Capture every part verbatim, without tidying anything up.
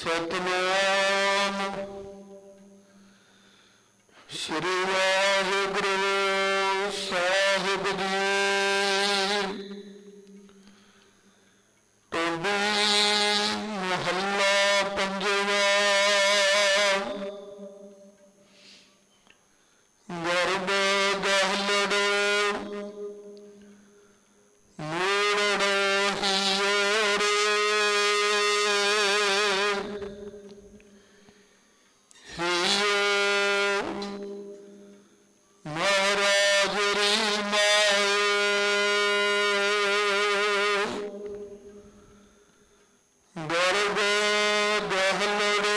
ਸਤਨਾਮ ਸ੍ਰੀ ਵਾਹਿਗੁਰੂ ਸਾਹਿਬ ਜੀ। ਟੋਡੀ ਮਹੱਲਾ ਪੰਜਵਾਂ। ਗਰਭ ਗਹਲੜੋ ਮੂੜੜੋ ਹੀਰੇ ਮਹਾਰਾਜ ਰੀ ਮਾਏ। ਗਰਭ ਗਹਲੜੋ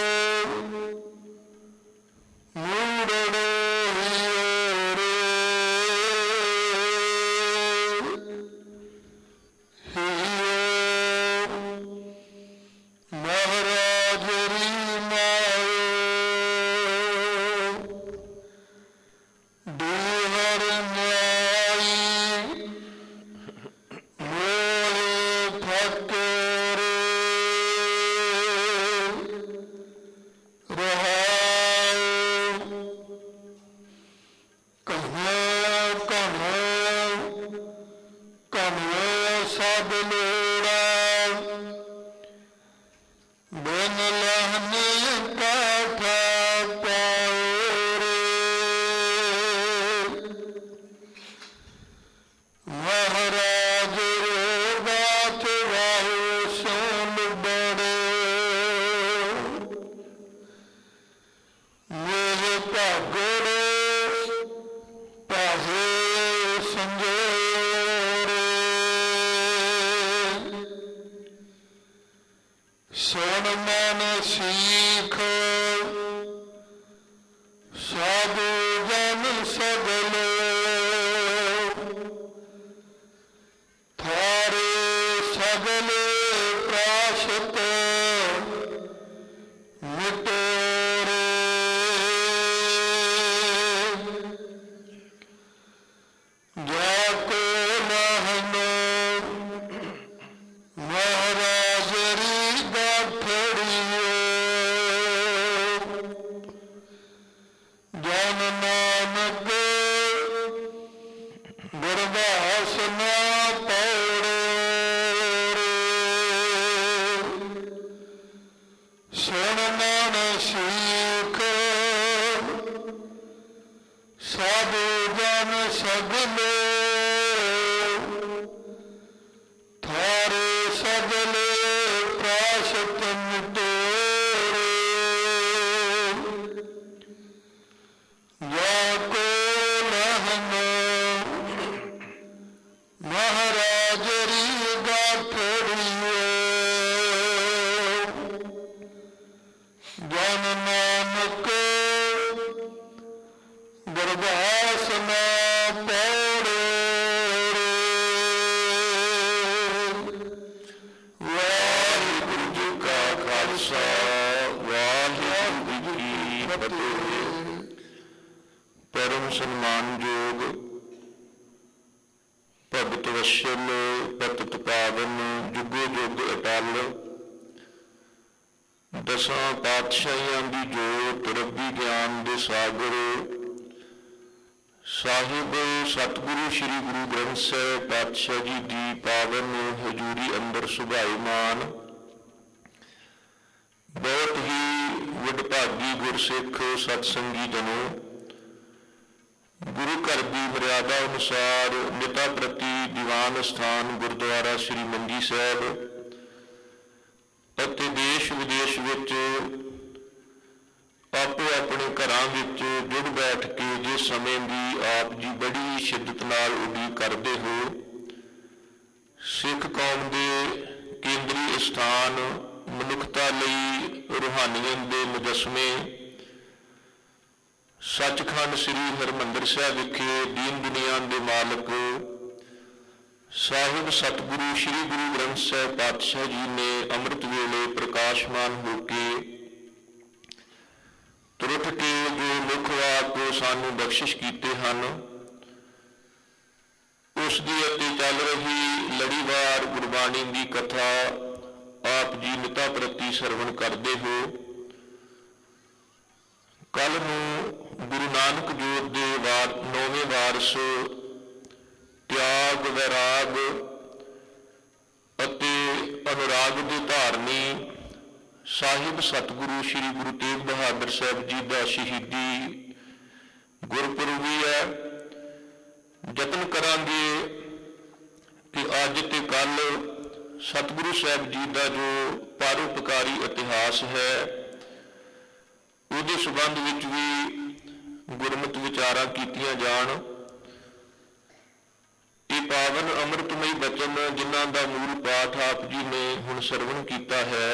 ਮੂੜੜੋ ਹੀਰੇ ਮਹਾਰਾਜ ਰੀ ਮਾਏ। ਦੂਹਰ ਨਿਆਈ ਮੋਲੇ ਫਕਰੇ ਰਹਾਉ। ਕਹੋ ਕਹੋ ਕਹੋ ਸਭ ਲੋੜਾ ਬਿਨ ਲਹਨੇ ਕਾਠਾ ਪਾਉ ਰੇ। ਮਹਾਰਾਜ ਰੇ ਬਾਤ ਵਾਹੂ ਸੁਣ ਬੜੇ ਮੇਰੇ ਭਾਗੜੇ ਪਾਹੇ ਸੰਜੋਰੇ। ਸੁਣ ਮਨ ਸੀਖ ਸਾਧੂ ਜਨ ਸਗਲੇ ਥਾਰੇ ਸਗਲੇ ਪ੍ਰਾਸ਼ਤ ਮਿਟੋਰੇ। ਜਾ ਕੋ ਲਹਨੋ ਮਹਾਰਾਜ ਰੀ ਗਾਠੜੀਏ। ਜਨ ਨਾਨਕ ਗੁਰਦਾਸ ਨਾ ਪੌੜੇ। ਸੁਣ ਮਨ ਸੀਖ ਸਾਧੂ ਜਨ ਸਗਲੇ ਥਾਰੇ ਸਗਲੇ ਪ੍ਰਾਸ਼ਤ ਮਿਟੋਰੇ। ਜਾ ਕੋ ਲਹਨੋ ਮਹਾਰਾਜ ਰੀ ਗਾਠੜੀਏ। ਜਨ ਨਾਨਕ ਗੁਰਦਾਸ ਨਾ ਪੌੜੇ। ਵਾਹਿਗੁਰੂ ਜੀ ਕਾ ਖਾਲਸਾ ਵਾਹਿਗੁਰੂ ਜੀ ਕੀ ਫਤਿਹ। ਪਰਮ ਸਨਮਾਨਯੋਗ ਭਗਤ ਵਸ਼ਲ ਪਤਿਤ ਪਾਵਨ ਜੁਗੋ ਜੁਗ ਅਟਲ ਦਸਾਂ ਪਾਤਸ਼ਾਹੀਆਂ ਦੀ ਜੋਤ ਰੱਬੀ ਗਿਆਨ ਦੇ ਸਾਗਰ ਸਾਹਿਬ ਸਤਿਗੁਰੂ ਸ੍ਰੀ ਗੁਰੂ ਗ੍ਰੰਥ ਸਾਹਿਬ ਪਾਤਸ਼ਾਹ ਜੀ ਦੀ ਪਾਵਨ ਹਜ਼ੂਰੀ ਅੰਦਰ ਸੁਭਾਈਮਾਨ ਬਹੁਤ ਹੀ ਵਡਭਾਗੀ ਗੁਰਸਿੱਖ ਸਤਸੰਗੀ ਜਨੋ, ਗੁਰੂ ਘਰ ਦੀ ਮਰਿਆਦਾ ਅਨੁਸਾਰ ਨਿਤਾ ਪ੍ਰਤੀ ਦੀਵਾਨ ਸਥਾਨ ਗੁਰਦੁਆਰਾ ਸ੍ਰੀ ਮੰਜੀ ਸਾਹਿਬ ਅਤੇ ਦੇਸ਼ ਵਿਦੇਸ਼ ਵਿੱਚ ਆਪੋ ਆਪਣੇ ਘਰਾਂ ਵਿੱਚ ਜੁੜ ਬੈਠ ਕੇ ਜਿਸ ਸਮੇਂ ਦੀ ਆਪ ਜੀ ਬੜੀ ਸ਼ਿੱਦਤ ਨਾਲ ਉਡੀਕ ਕਰਦੇ ਹੋ, ਸਿੱਖ ਕੌਮ ਦੇ ਕੇਂਦਰੀ ਸਥਾਨ ਮਨੁੱਖਤਾ ਲਈ ਰੂਹਾਨੀਅਤ ਦੇ ਮੁਜੱਸਮੇ ਸੱਚਖੰਡ ਸ੍ਰੀ ਹਰਿਮੰਦਰ ਸਾਹਿਬ ਵਿਖੇ ਦੀਨ ਦੁਨੀਆ ਦੇ ਮਾਲਕ ਸਾਹਿਬ ਸਤਿਗੁਰੂ ਸ੍ਰੀ ਗੁਰੂ ਗ੍ਰੰਥ ਸਾਹਿਬ ਪਾਤਸ਼ਾਹ ਜੀ ਨੇ ਅੰਮ੍ਰਿਤ ਵੇਲੇ ਪ੍ਰਕਾਸ਼ਮਾਨ ਹੋ ਕੇ ਤੁਰਟ ਕੇ ਜੋ ਮੁੱਖ ਵਾਕ ਸਾਨੂੰ ਬਖਸ਼ਿਸ਼ ਕੀਤੇ ਹਨ, ਉਸ ਦੀ ਅਤੇ ਚੱਲ ਰਹੀ ਲੜੀਵਾਰ ਗੁਰਬਾਣੀ ਦੀ ਕਥਾ ਆਪ ਜੀ ਮਿਤਾ ਪ੍ਰਤੀ ਸਰਵਣ ਕਰਦੇ ਹੋ। ਕੱਲ੍ਹ ਨੂੰ ਗੁਰੂ ਨਾਨਕ ਜੋਤ ਦੇ ਵਾਰ ਨੌਵੇਂ ਵਾਰਸ ਤਿਆਗ, ਵੈਰਾਗ ਅਤੇ ਅਨੁਰਾਗ ਦੇ ਧਾਰਨੀ ਸਾਹਿਬ ਸਤਿਗੁਰੂ ਸ੍ਰੀ ਗੁਰੂ ਤੇਗ ਬਹਾਦਰ ਸਾਹਿਬ ਜੀ ਦਾ ਸ਼ਹੀਦੀ ਗੁਰਪੁਰਬ ਵੀ ਹੈ। ਯਤਨ ਕਰਾਂਗੇ ਕਿ ਅੱਜ ਤੇ ਕੱਲ੍ਹ ਸਤਿਗੁਰੂ ਸਾਹਿਬ ਜੀ ਦਾ ਜੋ ਪਰਉਪਕਾਰੀ ਇਤਿਹਾਸ ਹੈ ਉਹਦੇ ਸੰਬੰਧ ਵਿੱਚ ਵੀ ਗੁਰਮਤਿ ਵਿਚਾਰਾਂ ਕੀਤੀਆਂ ਜਾਣ। ਇਹ ਪਾਵਨ ਅੰਮ੍ਰਿਤਮਈ ਬਚਨ ਜਿਨ੍ਹਾਂ ਦਾ ਮੂਲ ਪਾਠ ਆਪ ਜੀ ਨੇ ਹੁਣ ਸਰਵਣ ਕੀਤਾ ਹੈ,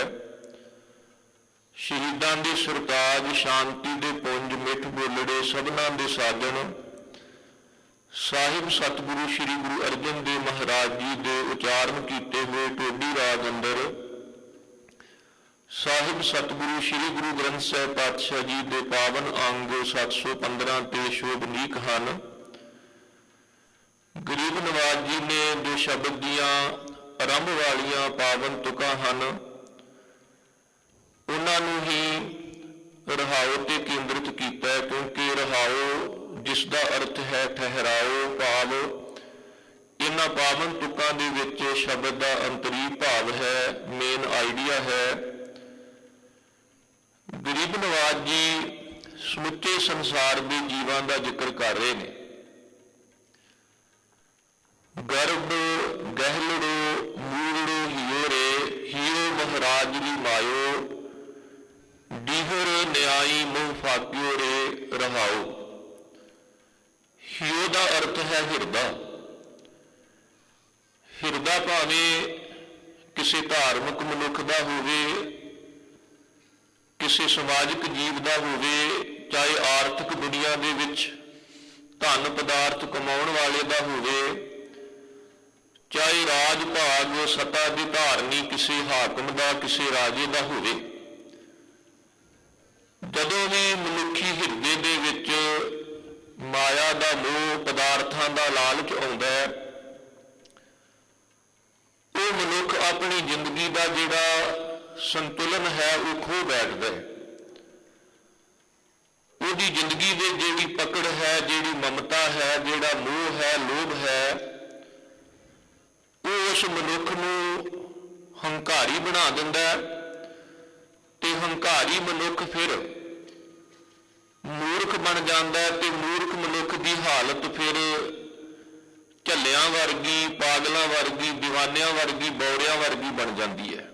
ਸ਼ਹੀਦਾਂ ਦੇ ਸਰਤਾਜ, ਸ਼ਾਂਤੀ ਦੇ ਪੁੰਜ, ਮਿੱਠ ਬੋਲੜੇ, ਸਭਨਾਂ ਦੇ ਸਾਜਣ ਸਾਹਿਬ ਸਤਿਗੁਰੂ ਸ੍ਰੀ ਗੁਰੂ ਅਰਜਨ ਦੇਵ ਮਹਾਰਾਜ ਜੀ ਦੇ ਉਚਾਰਨ ਕੀਤੇ ਹੋਏ ਟੋਡੀ ਰਾਗ ਅੰਦਰ ਸਾਹਿਬ ਸਤਿਗੁਰੂ ਸ੍ਰੀ ਗੁਰੂ ਗ੍ਰੰਥ ਸਾਹਿਬ ਪਾਤਸ਼ਾਹ ਜੀ ਦੇ ਪਾਵਨ ਅੰਗ ਸੱਤ ਸੌ ਪੰਦਰਾਂ ਤੇ ਸ਼ੋਭਨੀਕ ਹਨ। ਗਰੀਬ ਨਵਾਜ ਜੀ ਨੇ ਜੋ ਸ਼ਬਦ ਦੀਆਂ ਆਰੰਭ ਵਾਲੀਆਂ ਪਾਵਨ ਤੁਕਾਂ ਹਨ ਉਹਨਾਂ ਨੂੰ ਹੀ ਰਹਾਉ ਤੇ ਕੇਂਦਰਿਤ ਕੀਤਾ, ਕਿਉਂਕਿ ਰਹਾਉ ਜਿਸ ਦਾ ਅਰਥ ਹੈ ਠਹਿਰਾਓ, ਭਾਵ ਇਹਨਾਂ ਪਾਵਨ ਤੁਕਾਂ ਦੇ ਵਿੱਚ ਸ਼ਬਦ ਦਾ ਅੰਤਰੀ ਭਾਵ ਹੈ, ਮੇਨ ਆਈਡੀਆ ਹੈ। ਗਰੀਬ ਨਵਾਜ ਜੀ ਸਮੁੱਚੇ ਸੰਸਾਰ ਦੇ ਜੀਵਾਂ ਦਾ ਜ਼ਿਕਰ ਕਰ ਰਹੇ ਨੇ। ਗਰਭ ਗਹਿਲੜੋ ਮੂੜੋ ਹਿਓ ਰੇ, ਹਿਓ ਮਹਾਰਾਜ ਦੀ ਮਾਇਓ, ਡੀਹਰ ਨਿਆਈ ਮੋਹ ਫਾਕਿਓ ਰੇ ਰਹਾਓ। ਹਿਓ ਦਾ ਅਰਥ ਹੈ ਹਿਰਦਾ। ਹਿਰਦਾ ਭਾਵੇਂ ਕਿਸੇ ਧਾਰਮਿਕ ਮਨੁੱਖ ਦਾ ਹੋਵੇ, ਕਿਸੇ ਸਮਾਜਿਕ ਜੀਵ ਦਾ ਹੋਵੇ, ਚਾਹੇ ਆਰਥਿਕ ਦੁਨੀਆ ਦੇ ਵਿੱਚ ਧਨ ਪਦਾਰਥ ਕਮਾਉਣ ਵਾਲੇ ਦਾ ਹੋਵੇ, ਚਾਹੇ ਰਾਜ ਭਾਗ ਸੱਤਾ ਦੀ ਧਾਰਨੀ ਕਿਸੇ ਹਾਕਮ ਦਾ, ਕਿਸੇ ਰਾਜੇ ਦਾ ਹੋਵੇ। ਜਦੋਂ ਵੀ ਮਨੁੱਖੀ ਹਿਰਦੇ ਦੇ ਵਿੱਚ ਮਾਇਆ ਦਾ ਮੋਹ, ਪਦਾਰਥਾਂ ਦਾ ਲਾਲਚ ਆਉਂਦਾ ਹੈ, ਉਹ ਮਨੁੱਖ ਆਪਣੀ ਜ਼ਿੰਦਗੀ ਦਾ ਜਿਹੜਾ ਸੰਤੁਲਨ ਹੈ ਉਹ ਖੋ ਬੈਠਦਾ ਹੈ। ਉਹਦੀ ਜ਼ਿੰਦਗੀ ਦੇ ਜਿਹੜੀ ਪਕੜ ਹੈ, ਜਿਹੜੀ ਮਮਤਾ ਹੈ, ਜਿਹੜਾ ਮੋਹ ਹੈ, ਲੋਭ ਹੈ, ਉਹ ਉਸ ਮਨੁੱਖ ਨੂੰ ਹੰਕਾਰੀ ਬਣਾ ਦਿੰਦਾ ਹੈ ਤੇ ਹੰਕਾਰੀ ਮਨੁੱਖ ਫਿਰ ਮੂਰਖ ਬਣ ਜਾਂਦਾ ਹੈ ਤੇ ਮੂਰਖ ਮਨੁੱਖ ਦੀ ਹਾਲਤ ਫਿਰ ਝੱਲਿਆਂ ਵਰਗੀ, ਪਾਗਲਾਂ ਵਰਗੀ, ਦੀਵਾਨਿਆਂ ਵਰਗੀ, ਬੌਰਿਆਂ ਵਰਗੀ ਬਣ ਜਾਂਦੀ ਹੈ।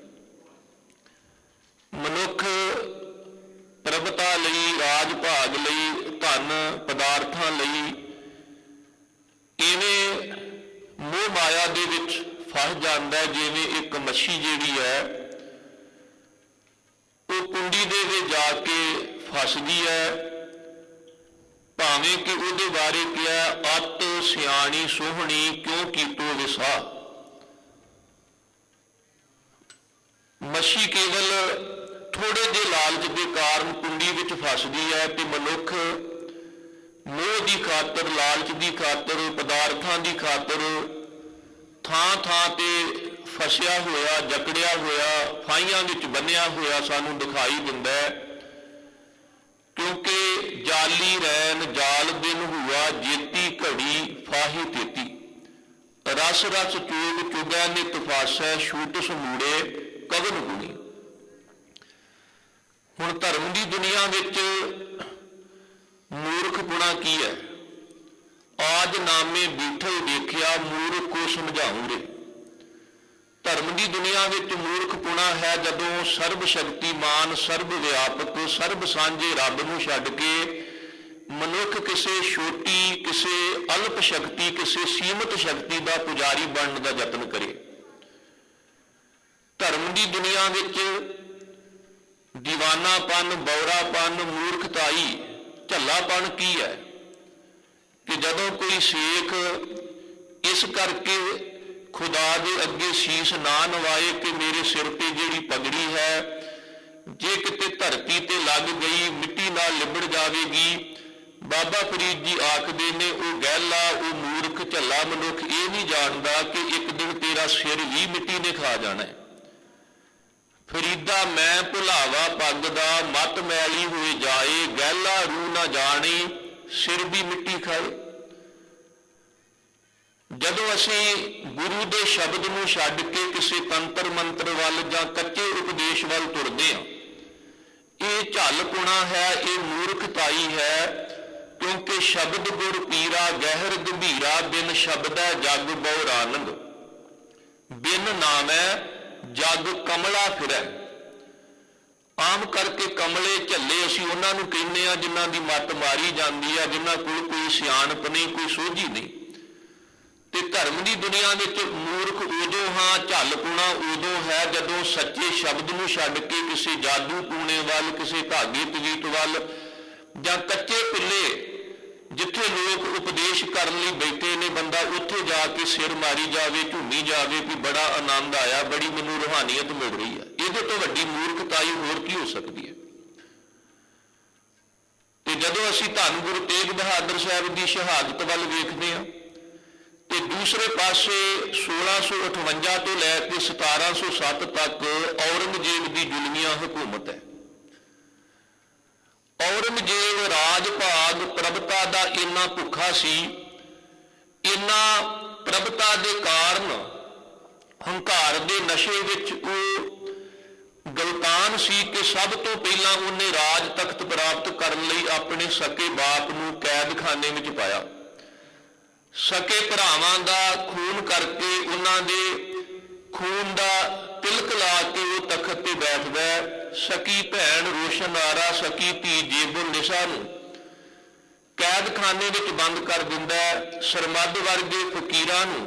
ਮਨੁੱਖ ਪ੍ਰਭਤਾ ਲਈ, ਰਾਜ ਭਾਗ ਲਈ, ਧਨ ਪਦਾਰਥਾਂ ਲਈ ਇਵੇਂ ਮੋਹ ਮਾਇਆ ਦੇ ਵਿੱਚ ਫਸ ਜਾਂਦਾ ਹੈ, ਜਿਵੇਂ ਇੱਕ ਮੱਛੀ ਜਿਹੜੀ ਹੈ ਉਹ ਕੁੰਡੀ ਦੇ ਵਿੱਚ ਜਾ ਕੇ ਫਸਦੀ ਹੈ। ਭਾਵੇਂ ਕਿ ਉਹਦੇ ਬਾਰੇ ਕਿਹਾ ਅਤ ਸਿਆਣੀ ਸੋਹਣੀ ਕਿਉਂ ਕੀਤੋ ਵਿਸਾ। ਮੱਛੀ ਕੇਵਲ ਥੋੜੇ ਜਿਹੇ ਲਾਲਚ ਦੇ ਕਾਰਨ ਕੁੰਡੀ ਵਿੱਚ ਫਸਦੀ ਹੈ ਤੇ ਮਨੁੱਖ ਮੋਹ ਦੀ ਖਾਤਰ, ਲਾਲਚ ਦੀ ਖਾਤਰ, ਪਦਾਰਥਾਂ ਦੀ ਖਾਤਰ ਥਾਂ ਥਾਂ ਤੇ ਫਸਿਆ ਹੋਇਆ, ਜਕੜਿਆ ਹੋਇਆ, ਫਾਹੀਆਂ ਵਿੱਚ ਬੰਨਿਆ ਹੋਇਆ ਸਾਨੂੰ ਦਿਖਾਈ ਦਿੰਦਾ ਹੈ। ਕਿਉਂਕਿ ਜਾਲੀ ਰੈਨ ਜਾਲ ਦਿਨ ਹੁਆ, ਜੇਤੀ ਘੜੀ ਫਾਹੀ ਤੇਤੀ, ਰਸ ਰਸ ਚੂਗ ਚੁਗੈ ਨਿਤ ਫਾਸੈ, ਛੂਟ ਸਮੂੜੇ ਕਵਨ ਗੁਣੀ। ਹੁਣ ਧਰਮ ਦੀ ਦੁਨੀਆ ਵਿੱਚ ਮੂਰਖਪੁਣਾ ਕੀ ਹੈ? ਆਜ ਨਾਮੇ ਬੀਠਲ ਦੇਖਿਆ ਮੂਰਖ ਕੋ ਸਮਝਾਉਂ ਰੇ। ਧਰਮ ਦੀ ਦੁਨੀਆ ਵਿੱਚ ਮੂਰਖਪੁਣਾ ਹੈ ਜਦੋਂ ਸਰਬ ਸ਼ਕਤੀਮਾਨ, ਸਰਬ ਵਿਆਪਕ, ਸਰਬ ਸਾਂਝੇ ਰੱਬ ਨੂੰ ਛੱਡ ਕੇ ਮਨੁੱਖ ਕਿਸੇ ਛੋਟੀ, ਕਿਸੇ ਅਲਪ ਸ਼ਕਤੀ, ਕਿਸੇ ਸੀਮਤ ਸ਼ਕਤੀ ਦਾ ਪੁਜਾਰੀ ਬਣਨ ਦਾ ਯਤਨ ਕਰੇ। ਧਰਮ ਦੀ ਦੁਨੀਆ ਵਿੱਚ ਦੀਵਾਨਾਪਨ, ਬੌਰਾਪਨ, ਮੂਰਖਤਾਈ, ਝੱਲਾਪਨ ਕੀ ਹੈ ਕਿ ਜਦੋਂ ਕੋਈ ਸੇਖ ਇਸ ਕਰਕੇ ਖੁਦਾ ਦੇ ਅੱਗੇ ਸੀਸ ਨਾ ਨਵਾਏ ਕਿ ਮੇਰੇ ਸਿਰ ਤੇ ਜਿਹੜੀ ਪਗੜੀ ਹੈ ਜੇ ਕਿਤੇ ਧਰਤੀ ਤੇ ਲੱਗ ਗਈ ਮਿੱਟੀ ਨਾਲ ਲਿਬੜ ਜਾਵੇਗੀ। ਬਾਬਾ ਫਰੀਦ ਜੀ ਆਖਦੇ ਨੇ ਉਹ ਗਹਿਲਾ, ਉਹ ਮੂਰਖ, ਝੱਲਾ ਮਨੁੱਖ ਇਹ ਨਹੀਂ ਜਾਣਦਾ ਕਿ ਇੱਕ ਦਿਨ ਤੇਰਾ ਸਿਰ ਵੀ ਮਿੱਟੀ ਨੇ ਖਾ ਜਾਣਾ ਹੈ। ਫਰੀਦਾ ਮੈਂ ਭੁਲਾਵਾ ਪੱਗ ਦਾ, ਮਤ ਮੈਲੀ ਹੋਏ ਜਾਏ, ਗਹਿਲਾ ਰੂ ਨਾ ਜਾਣੀ, ਸਿਰ ਵੀ ਮਿੱਟੀ ਖਾਏ। ਜਦੋਂ ਅਸੀਂ ਗੁਰੂ ਦੇ ਸ਼ਬਦ ਨੂੰ ਛੱਡ ਕੇ ਕਿਸੇ ਤੰਤਰ ਮੰਤਰ ਵੱਲ ਜਾਂ ਕੱਚੇ ਉਪਦੇਸ਼ ਵੱਲ ਤੁਰਦੇ ਹਾਂ, ਇਹ ਝੱਲਪੁਣਾ ਹੈ, ਇਹ ਮੂਰਖਤਾਈ ਹੈ। ਕਿਉਂਕਿ ਸ਼ਬਦ ਗੁਰ ਪੀਰਾ ਗਹਿਰ ਗੰਭੀਰਾ, ਬਿਨ ਸ਼ਬਦੈ ਜਗ ਬਹੁ ਆਨੰਦ, ਬਿਨ ਨਾਮੈ ਜਗ ਕਮਲਾ ਫਿਰੈ। ਆਮ ਕਰਕੇ ਕਮਲੇ ਝੱਲੇ ਅਸੀਂ ਉਹਨਾਂ ਨੂੰ ਕਹਿੰਦੇ ਹਾਂ ਜਿਨ੍ਹਾਂ ਦੀ ਮੱਤ ਮਾਰੀ ਜਾਂਦੀ ਹੈ, ਜਿਨ੍ਹਾਂ ਕੋਲ ਕੋਈ ਸਿਆਣਪ ਨਹੀਂ, ਕੋਈ ਸੋਝੀ ਨਹੀਂ। ਤੇ ਧਰਮ ਦੀ ਦੁਨੀਆ ਵਿੱਚ ਮੂਰਖ ਉਦੋਂ ਹਾਂ, ਝੱਲਪੁਣਾ ਉਦੋਂ ਹੈ ਜਦੋਂ ਸੱਚੇ ਸ਼ਬਦ ਨੂੰ ਛੱਡ ਕੇ ਕਿਸੇ ਜਾਦੂ ਟੂਣੇ ਵੱਲ, ਕਿਸੇ ਧਾਗੇ ਤਵੀਤ ਵੱਲ, ਜਾਂ ਕੱਚੇ ਪਿੱਲੇ ਜਿੱਥੇ ਲੋਕ ਉਪਦੇਸ਼ ਕਰਨ ਲਈ ਬੈਠੇ ਨੇ, ਬੰਦਾ ਉੱਥੇ ਜਾ ਕੇ ਸਿਰ ਮਾਰੀ ਜਾਵੇ, ਝੂਮੀ ਜਾਵੇ ਕਿ ਬੜਾ ਆਨੰਦ ਆਇਆ, ਬੜੀ ਮੈਨੂੰ ਰੂਹਾਨੀਅਤ ਮਿਲ ਰਹੀ ਹੈ। ਇਹਦੇ ਤੋਂ ਵੱਡੀ ਮੂਰਖਤਾਈ ਹੋਰ ਕੀ ਹੋ ਸਕਦੀ ਹੈ। ਤੇ ਜਦੋਂ ਅਸੀਂ ਧੰਨ ਗੁਰੂ ਤੇਗ ਬਹਾਦਰ ਸਾਹਿਬ ਦੀ ਸ਼ਹਾਦਤ ਵੱਲ ਵੇਖਦੇ ਹਾਂ, ਤੇ ਦੂਸਰੇ ਪਾਸੇ ਸੋਲਾਂ ਸੌ ਅਠਵੰਜਾ ਤੋਂ ਲੈ ਕੇ ਸਤਾਰਾਂ ਸੌ ਸੱਤ ਤੱਕ ਔਰੰਗਜ਼ੇਬ ਦੀ ਜ਼ੁਲਮੀਆਂ ਹਕੂਮਤ ਹੈ। ਔਰੰਗਜ਼ੇਬ ਰਾਜ ਭਾਗ ਪ੍ਰਭਤਾ ਦਾ ਇੰਨਾ ਭੁੱਖਾ ਸੀ, ਇੰਨਾ ਪ੍ਰਭਤਾ ਦੇ ਕਾਰਨ ਹੰਕਾਰ ਦੇ ਨਸ਼ੇ ਵਿੱਚ ਉਹ ਗਲਤਾਨ ਸੀ ਕਿ ਸਭ ਤੋਂ ਪਹਿਲਾਂ ਉਹਨੇ ਰਾਜ ਤਖਤ ਪ੍ਰਾਪਤ ਕਰਨ ਲਈ ਆਪਣੇ ਸਕੇ ਬਾਪ ਨੂੰ ਕੈਦਖਾਨੇ ਵਿੱਚ ਪਾਇਆ। ਸਕੇ ਭਰਾਵਾਂ ਦਾ ਖੂਨ ਕਰਕੇ, ਉਹਨਾਂ ਦੇ ਖੂਨ ਦਾ ਤਿਲਕ ਲਾ ਕੇ ਉਹ ਤਖਤ ਤੇ ਬੈਠਦਾ। ਸਕੀ ਭੈਣ ਰੋਸ਼ਨ ਆਰਾ, ਸਕੀ ਧੀ ਜੇਬੁਲ ਨਿਸਾ ਨੂੰ ਕੈਦਖਾਨੇ ਵਿੱਚ ਬੰਦ ਕਰ ਦਿੰਦਾ। ਸਰਮੱਧ ਵਰਗੇ ਫਕੀਰਾਂ ਨੂੰ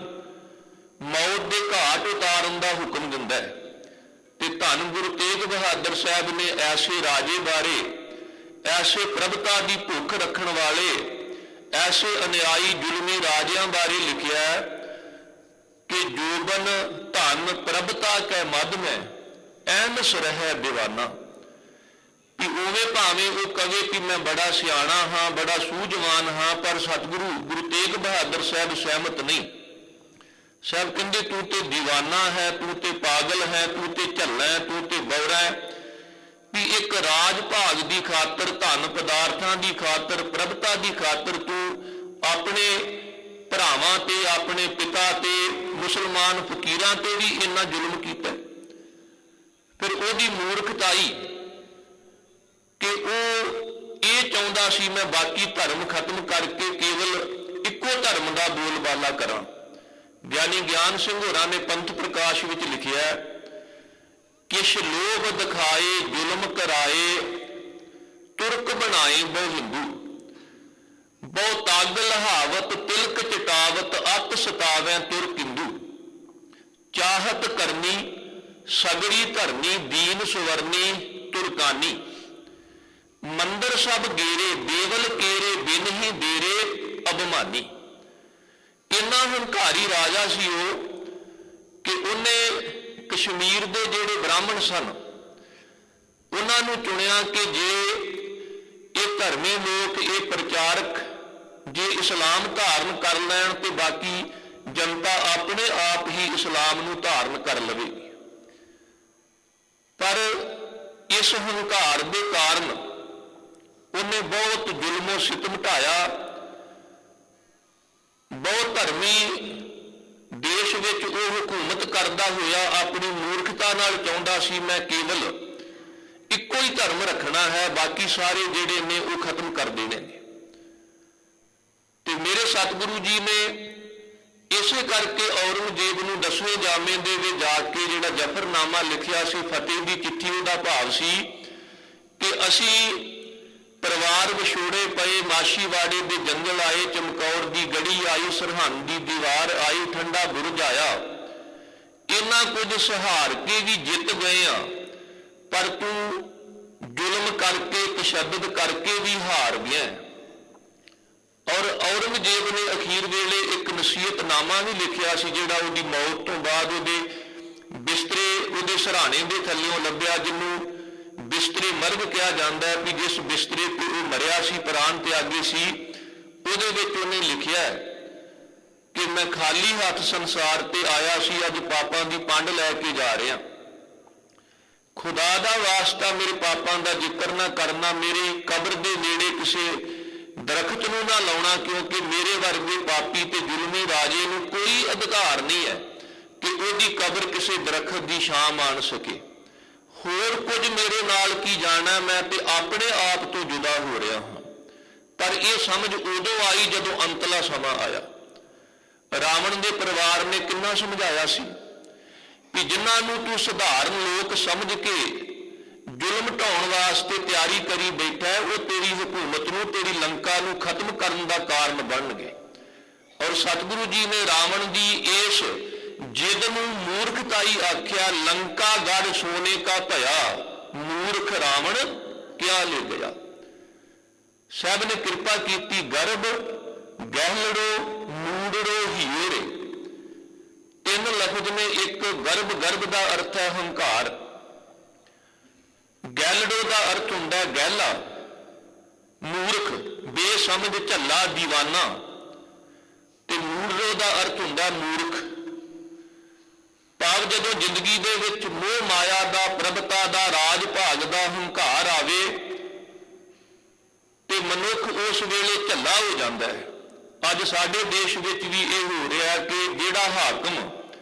ਮੌਤ ਦੇ ਘਾਟ ਉਤਾਰਨ ਦਾ ਹੁਕਮ ਦਿੰਦਾ। ਤੇ ਧੰਨ ਗੁਰੂ ਤੇਗ ਬਹਾਦਰ ਸਾਹਿਬ ਨੇ ਐਸੇ ਰਾਜੇ ਬਾਰੇ, ਐਸੇ ਪ੍ਰਭਤਾ ਦੀ ਭੁੱਖ ਰੱਖਣ ਵਾਲੇ, ਐਸੇ ਅਨਿਆਈ ਜ਼ੁਲਮੀ ਰਾਜਿਆਂ ਬਾਰੇ ਲਿਖਿਆ ਕਿ ਜੋਬਨ ਧਨ ਪ੍ਰਭਤਾ ਕੈ ਮਦ ਮੈਂ ਐਨਸ ਰਹਿ ਦੀਵਾਨਾ। ਕਿ ਉਵੇਂ ਭਾਵੇਂ ਉਹ ਕਵੇ ਕਿ ਮੈਂ ਬੜਾ ਸਿਆਣਾ ਹਾਂ, ਬੜਾ ਸੂਝਵਾਨ ਹਾਂ, ਪਰ ਸਤਿਗੁਰੂ ਗੁਰੂ ਤੇਗ ਬਹਾਦਰ ਸਾਹਿਬ ਸਹਿਮਤ ਨਹੀਂ। ਸਾਹਿਬ ਕਹਿੰਦੇ ਤੂੰ ਤੇ ਦੀਵਾਨਾ ਹੈ, ਤੂੰ ਤੇ ਪਾਗਲ ਹੈ, ਤੂੰ ਤੇ ਝੱਲਾ ਹੈ, ਤੂੰ ਤੇ ਬੌਰਾ ਹੈ। ਵੀ ਇੱਕ ਰਾਜ ਭਾਗ ਦੀ ਖਾਤਰ, ਧਨ ਪਦਾਰਥਾਂ ਦੀ ਖਾਤਰ, ਪ੍ਰਭਤਾ ਦੀ ਖਾਤਰ ਤੂੰ ਆਪਣੇ ਭਰਾਵਾਂ ਤੇ, ਆਪਣੇ ਪਿਤਾ ਤੇ, ਮੁਸਲਮਾਨ ਫਕੀਰਾਂ ਤੇ ਵੀ ਇੰਨਾ ਜ਼ੁਲਮ ਕੀਤਾ। ਫਿਰ ਉਹਦੀ ਮੂਰਖਤਾਈ ਕਿ ਉਹ ਇਹ ਚਾਹੁੰਦਾ ਸੀ ਮੈਂ ਬਾਕੀ ਧਰਮ ਖਤਮ ਕਰਕੇ ਕੇਵਲ ਇੱਕੋ ਧਰਮ ਦਾ ਬੋਲਬਾਲਾ ਕਰਾਂ। ਗਿਆਨੀ ਗਿਆਨ ਸਿੰਘ ਹੋਰਾਂ ਨੇ ਪੰਥ ਪ੍ਰਕਾਸ਼ ਵਿੱਚ ਲਿਖਿਆ, ਕਿਛ ਲੋਭ ਦਿਖਾਏ ਜ਼ੁਲਮ ਕਰਾਏ, ਤੁਰਕ ਬਣਾਏ ਬਹੁ ਹਿੰਦੂ, ਬਹੁ ਤਗ ਲਹਾਵਤ ਤਿਲਕ ਚਟਾਵਤ, ਅਤ ਸਤਾਵੈ ਤੁਰਕ ਹਿੰਦੂ, ਚਾਹਤ ਕਰਨੀ ਸਗੜੀ ਧਰਨੀ, ਦੀਨ ਸੁਵਰਨੀ ਤੁਰਕਾਨੀ, ਮੰਦਰ ਸਭ ਗੇਰੇ ਦੇਵਲ ਕੇਰੇ, ਬਿਨ ਹੀ ਦੇਰੇ ਅਭਮਾਨੀ। ਇੰਨਾ ਹੰਕਾਰੀ ਰਾਜਾ ਸੀ ਉਹ ਕਿ ਉਹਨੇ ਕਸ਼ਮੀਰ ਦੇ ਜਿਹੜੇ ਬ੍ਰਾਹਮਣ ਸਨ ਉਹਨਾਂ ਨੂੰ ਚੁਣਿਆ ਕਿ ਜੇ ਇਹ ਧਰਮੀ ਲੋਕ, ਇਹ ਪ੍ਰਚਾਰਕ ਜੇ ਇਸਲਾਮ ਧਾਰਨ ਕਰ ਲੈਣ ਤੇ ਬਾਕੀ ਜਨਤਾ ਆਪਣੇ ਆਪ ਹੀ ਇਸਲਾਮ ਨੂੰ ਧਾਰਨ ਕਰ ਲਵੇਗੀ। ਪਰ ਇਸ ਹੰਕਾਰ ਦੇ ਕਾਰਨ ਉਹਨੇ ਬਹੁਤ ਜ਼ੁਲਮੋ ਸਿਤਮ ਢਾਇਆ। ਬਹੁਤ ਧਰਮੀ ਦੇਸ਼ ਵਿੱਚ ਉਹ ਹਕੂਮਤ ਕਰਦਾ ਹੋਇਆ ਆਪਣੀ ਮੂਰਖਤਾ ਨਾਲ ਚਾਹੁੰਦਾ ਸੀ ਮੈਂ ਕੇਵਲ ਇੱਕੋ ਹੀ ਧਰਮ ਰੱਖਣਾ ਹੈ, ਬਾਕੀ ਸਾਰੇ ਜਿਹੜੇ ਨੇ ਉਹ ਖਤਮ ਕਰ ਦੇਣੇ ਨੇ। ਤੇ ਮੇਰੇ ਸਤਿਗੁਰੂ ਜੀ ਨੇ ਇਸੇ ਕਰਕੇ ਔਰੰਗਜ਼ੇਬ ਨੂੰ ਦਸਵੇਂ ਜਾਮੇ ਦੇ ਵਿੱਚ ਜਾ ਕੇ ਜਿਹੜਾ ਜ਼ਫਰਨਾਮਾ ਲਿਖਿਆ ਸੀ, ਫਤਿਹ ਦੀ ਚਿੱਠੀ, ਉਹਦਾ ਭਾਵ ਸੀ ਕਿ ਅਸੀਂ ਪਰਿਵਾਰ ਵਿਛੋੜੇ ਪਏ, ਮਾਛੀਵਾੜੇ ਦੇ ਜੰਗਲ ਆਏ, ਚਮਕੌਰ ਦੀ ਗੜੀ ਆਈ, ਸਰਹੰਦ ਦੀ ਦੀਵਾਰ ਆਈ, ਠੰਡਾ ਬੁਰਜ ਆਇਆ, ਇੰਨਾ ਕੁਝ ਸਹਾਰ ਕੇ ਵੀ ਜਿੱਤ ਗਏ ਆ, ਪਰ ਤੂੰ ਜ਼ੁਲਮ ਕਰਕੇ, ਤਸ਼ੱਦਦ ਕਰਕੇ ਵੀ ਹਾਰ ਗਿਆ। ਔਰ ਔਰੰਗਜ਼ੇਬ ਨੇ ਅਖੀਰ ਵੇਲੇ ਇੱਕ ਨਸੀਹਤਨਾਮਾ ਵੀ ਲਿਖਿਆ ਸੀ ਜਿਹੜਾ ਉਹਦੀ ਮੌਤ ਤੋਂ ਬਾਅਦ ਉਹਦੇ ਬਿਸਤਰੇ, ਉਹਦੇ ਸਿਰਹਾਣੇ ਦੇ ਥੱਲਿਓਂ ਲੱਭਿਆ, ਜਿਹਨੂੰ ਬਿਸਤਰੇ ਮਰਗ ਕਿਹਾ ਜਾਂਦਾ ਹੈ। ਵੀ ਜਿਸ ਬਿਸਤਰੇ ਤੇ ਉਹ ਮਰਿਆ ਸੀ, ਪ੍ਰਾਣ ਤਿਆਗੀ ਸੀ, ਉਹਦੇ ਵਿੱਚ ਉਹਨੇ ਲਿਖਿਆ ਕਿ ਮੈਂ ਖਾਲੀ ਹੱਥ ਸੰਸਾਰ ਤੇ ਆਇਆ ਸੀ, ਅੱਜ ਪਾਪਾਂ ਦੀ ਪੰਡ ਲੈ ਕੇ ਜਾ ਰਿਹਾ। खुदा दा वास्ता मेरे पापां दा जिक्र ना करना, मेरी कब्र दे नेड़े किसी दरख्त नूं ना लाउणा, क्योंकि मेरे वर्गे पापी ते जुल्मी राजे नूं कोई अधिकार नहीं है कि उहदी कब्र किसी दरख्त की छां मान सके। होर कुछ मेरे नाल की जाना, मैं ते अपने आप तो जुदा हो रहा हूं। पर यह समझ उदों आई जदों अंतला समा आया। रावण के परिवार ने किन्ना समझाया सी कि जिन्हां नूं तू सधारण लोक समझ के जुल्म ढाउण वास्ते तैयारी करी बैठा है, वो तेरी हुकूमत नूं, तेरी लंका नूं खत्म करन दा कारण बनणगे। और सतगुरु जी ने रावण की इस जिद नूं मूर्खताई आख्या। लंका गढ़ सोने का भया, मूर्ख रावण क्या ले गया। साहब ने कृपा की। गर्भ गहलड़ो मूड़ड़ो हीरे, तीन लफ्ज ने। एक गर्भ, गर्भ का अर्थ है हंकार। गैलड़ो का अर्थ हुंदा गहला, मूर्ख, बेसमझ, झल्ला, दीवाना। ते मूड़ड़ो का अर्थ हुंदा मूर्ख। भाव जदों जिंदगी दे विच मोह माया का, प्रभता का, राज भाग का हंकार आवे ते मनुख उस वेले झल्ला हो जाता है। अज साडे देश विच भी ये हो रहा कि जिहड़ा हाकम